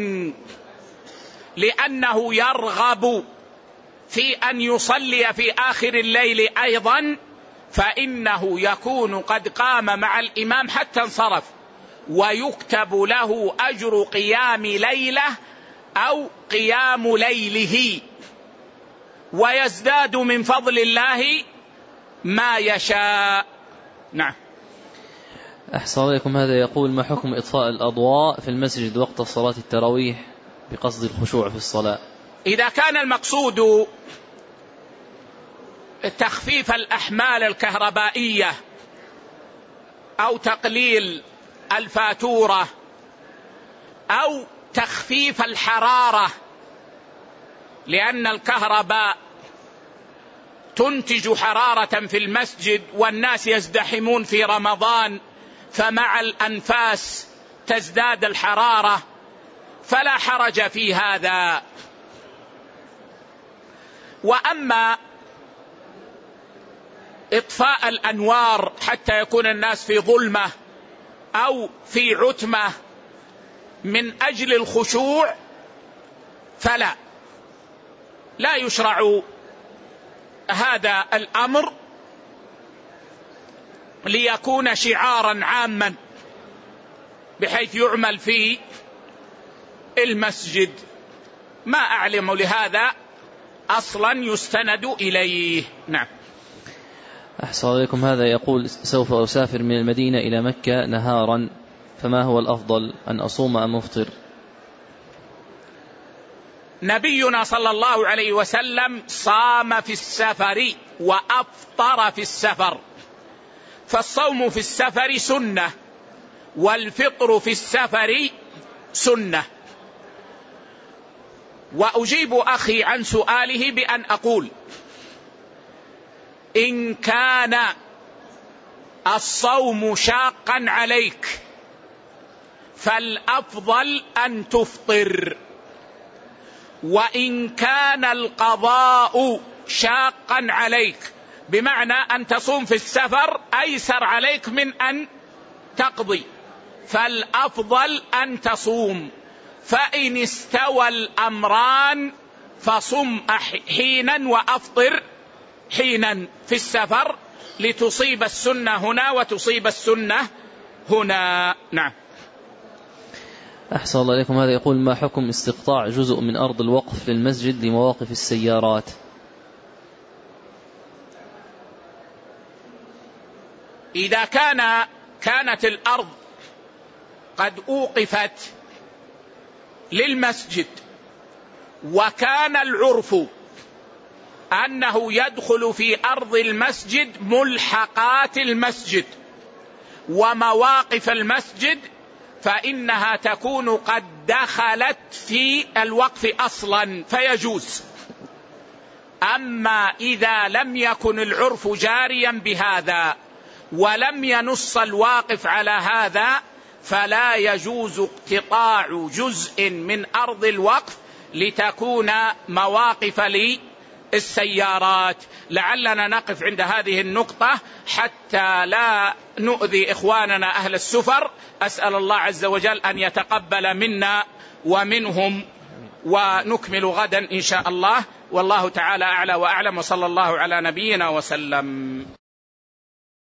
لأنه يرغب في أن يصلي في آخر الليل أيضا، فإنه يكون قد قام مع الإمام حتى انصرف، ويكتب له أجر قيام ليلة أو قيام ليله، ويزداد من فضل الله ما يشاء. نعم. أحسن عليكم، هذا يقول ما حكم إطفاء الأضواء في المسجد وقت صلاة التراويح بقصد الخشوع في الصلاة؟ إذا كان المقصود تخفيف الأحمال الكهربائية أو تقليل الفاتورة أو تخفيف الحرارة، لأن الكهرباء تنتج حرارة في المسجد والناس يزدحمون في رمضان، فمع الأنفاس تزداد الحرارة، فلا حرج في هذا. وأما إطفاء الأنوار حتى يكون الناس في ظلمة أو في عتمة من أجل الخشوع لا يشرع هذا الأمر ليكون شعارا عاما بحيث يعمل في المسجد. ما أعلم لهذا أصلا يستند إليه. نعم. أحسن عليكم، هذا يقول سوف أسافر من المدينة إلى مكة نهارا، فما هو الأفضل، أن أصوم أم أفطر؟ نبينا صلى الله عليه وسلم صام في السفر وأفطر في السفر، فالصوم في السفر سنة والفطر في السفر سنة. وأجيب أخي عن سؤاله بأن أقول إن كان الصوم شاقا عليك فالأفضل أن تفطر، وإن كان القضاء شاقا عليك بمعنى أن تصوم في السفر أيسر عليك من أن تقضي، فالأفضل أن تصوم. فإن استوى الأمران فصم حينا وأفطر حينا في السفر لتصيب السنة هنا وتصيب السنة هنا. نعم. أحسن الله عليكم، هذا يقول ما حكم استقطاع جزء من أرض الوقف للمسجد لمواقف السيارات؟ إذا كانت الأرض قد أوقفت للمسجد وكان العرف أنه يدخل في أرض المسجد ملحقات المسجد ومواقف المسجد، فإنها تكون قد دخلت في الوقف أصلا فيجوز. أما إذا لم يكن العرف جاريا بهذا ولم ينص الواقف على هذا فلا يجوز اقتطاع جزء من أرض الوقف لتكون مواقف للسيارات. لعلنا نقف عند هذه النقطة حتى لا نؤذي إخواننا أهل السفر. أسأل الله عز وجل أن يتقبل منا ومنهم، ونكمل غدا إن شاء الله، والله تعالى أعلى وأعلم، وصلى الله على نبينا وسلم.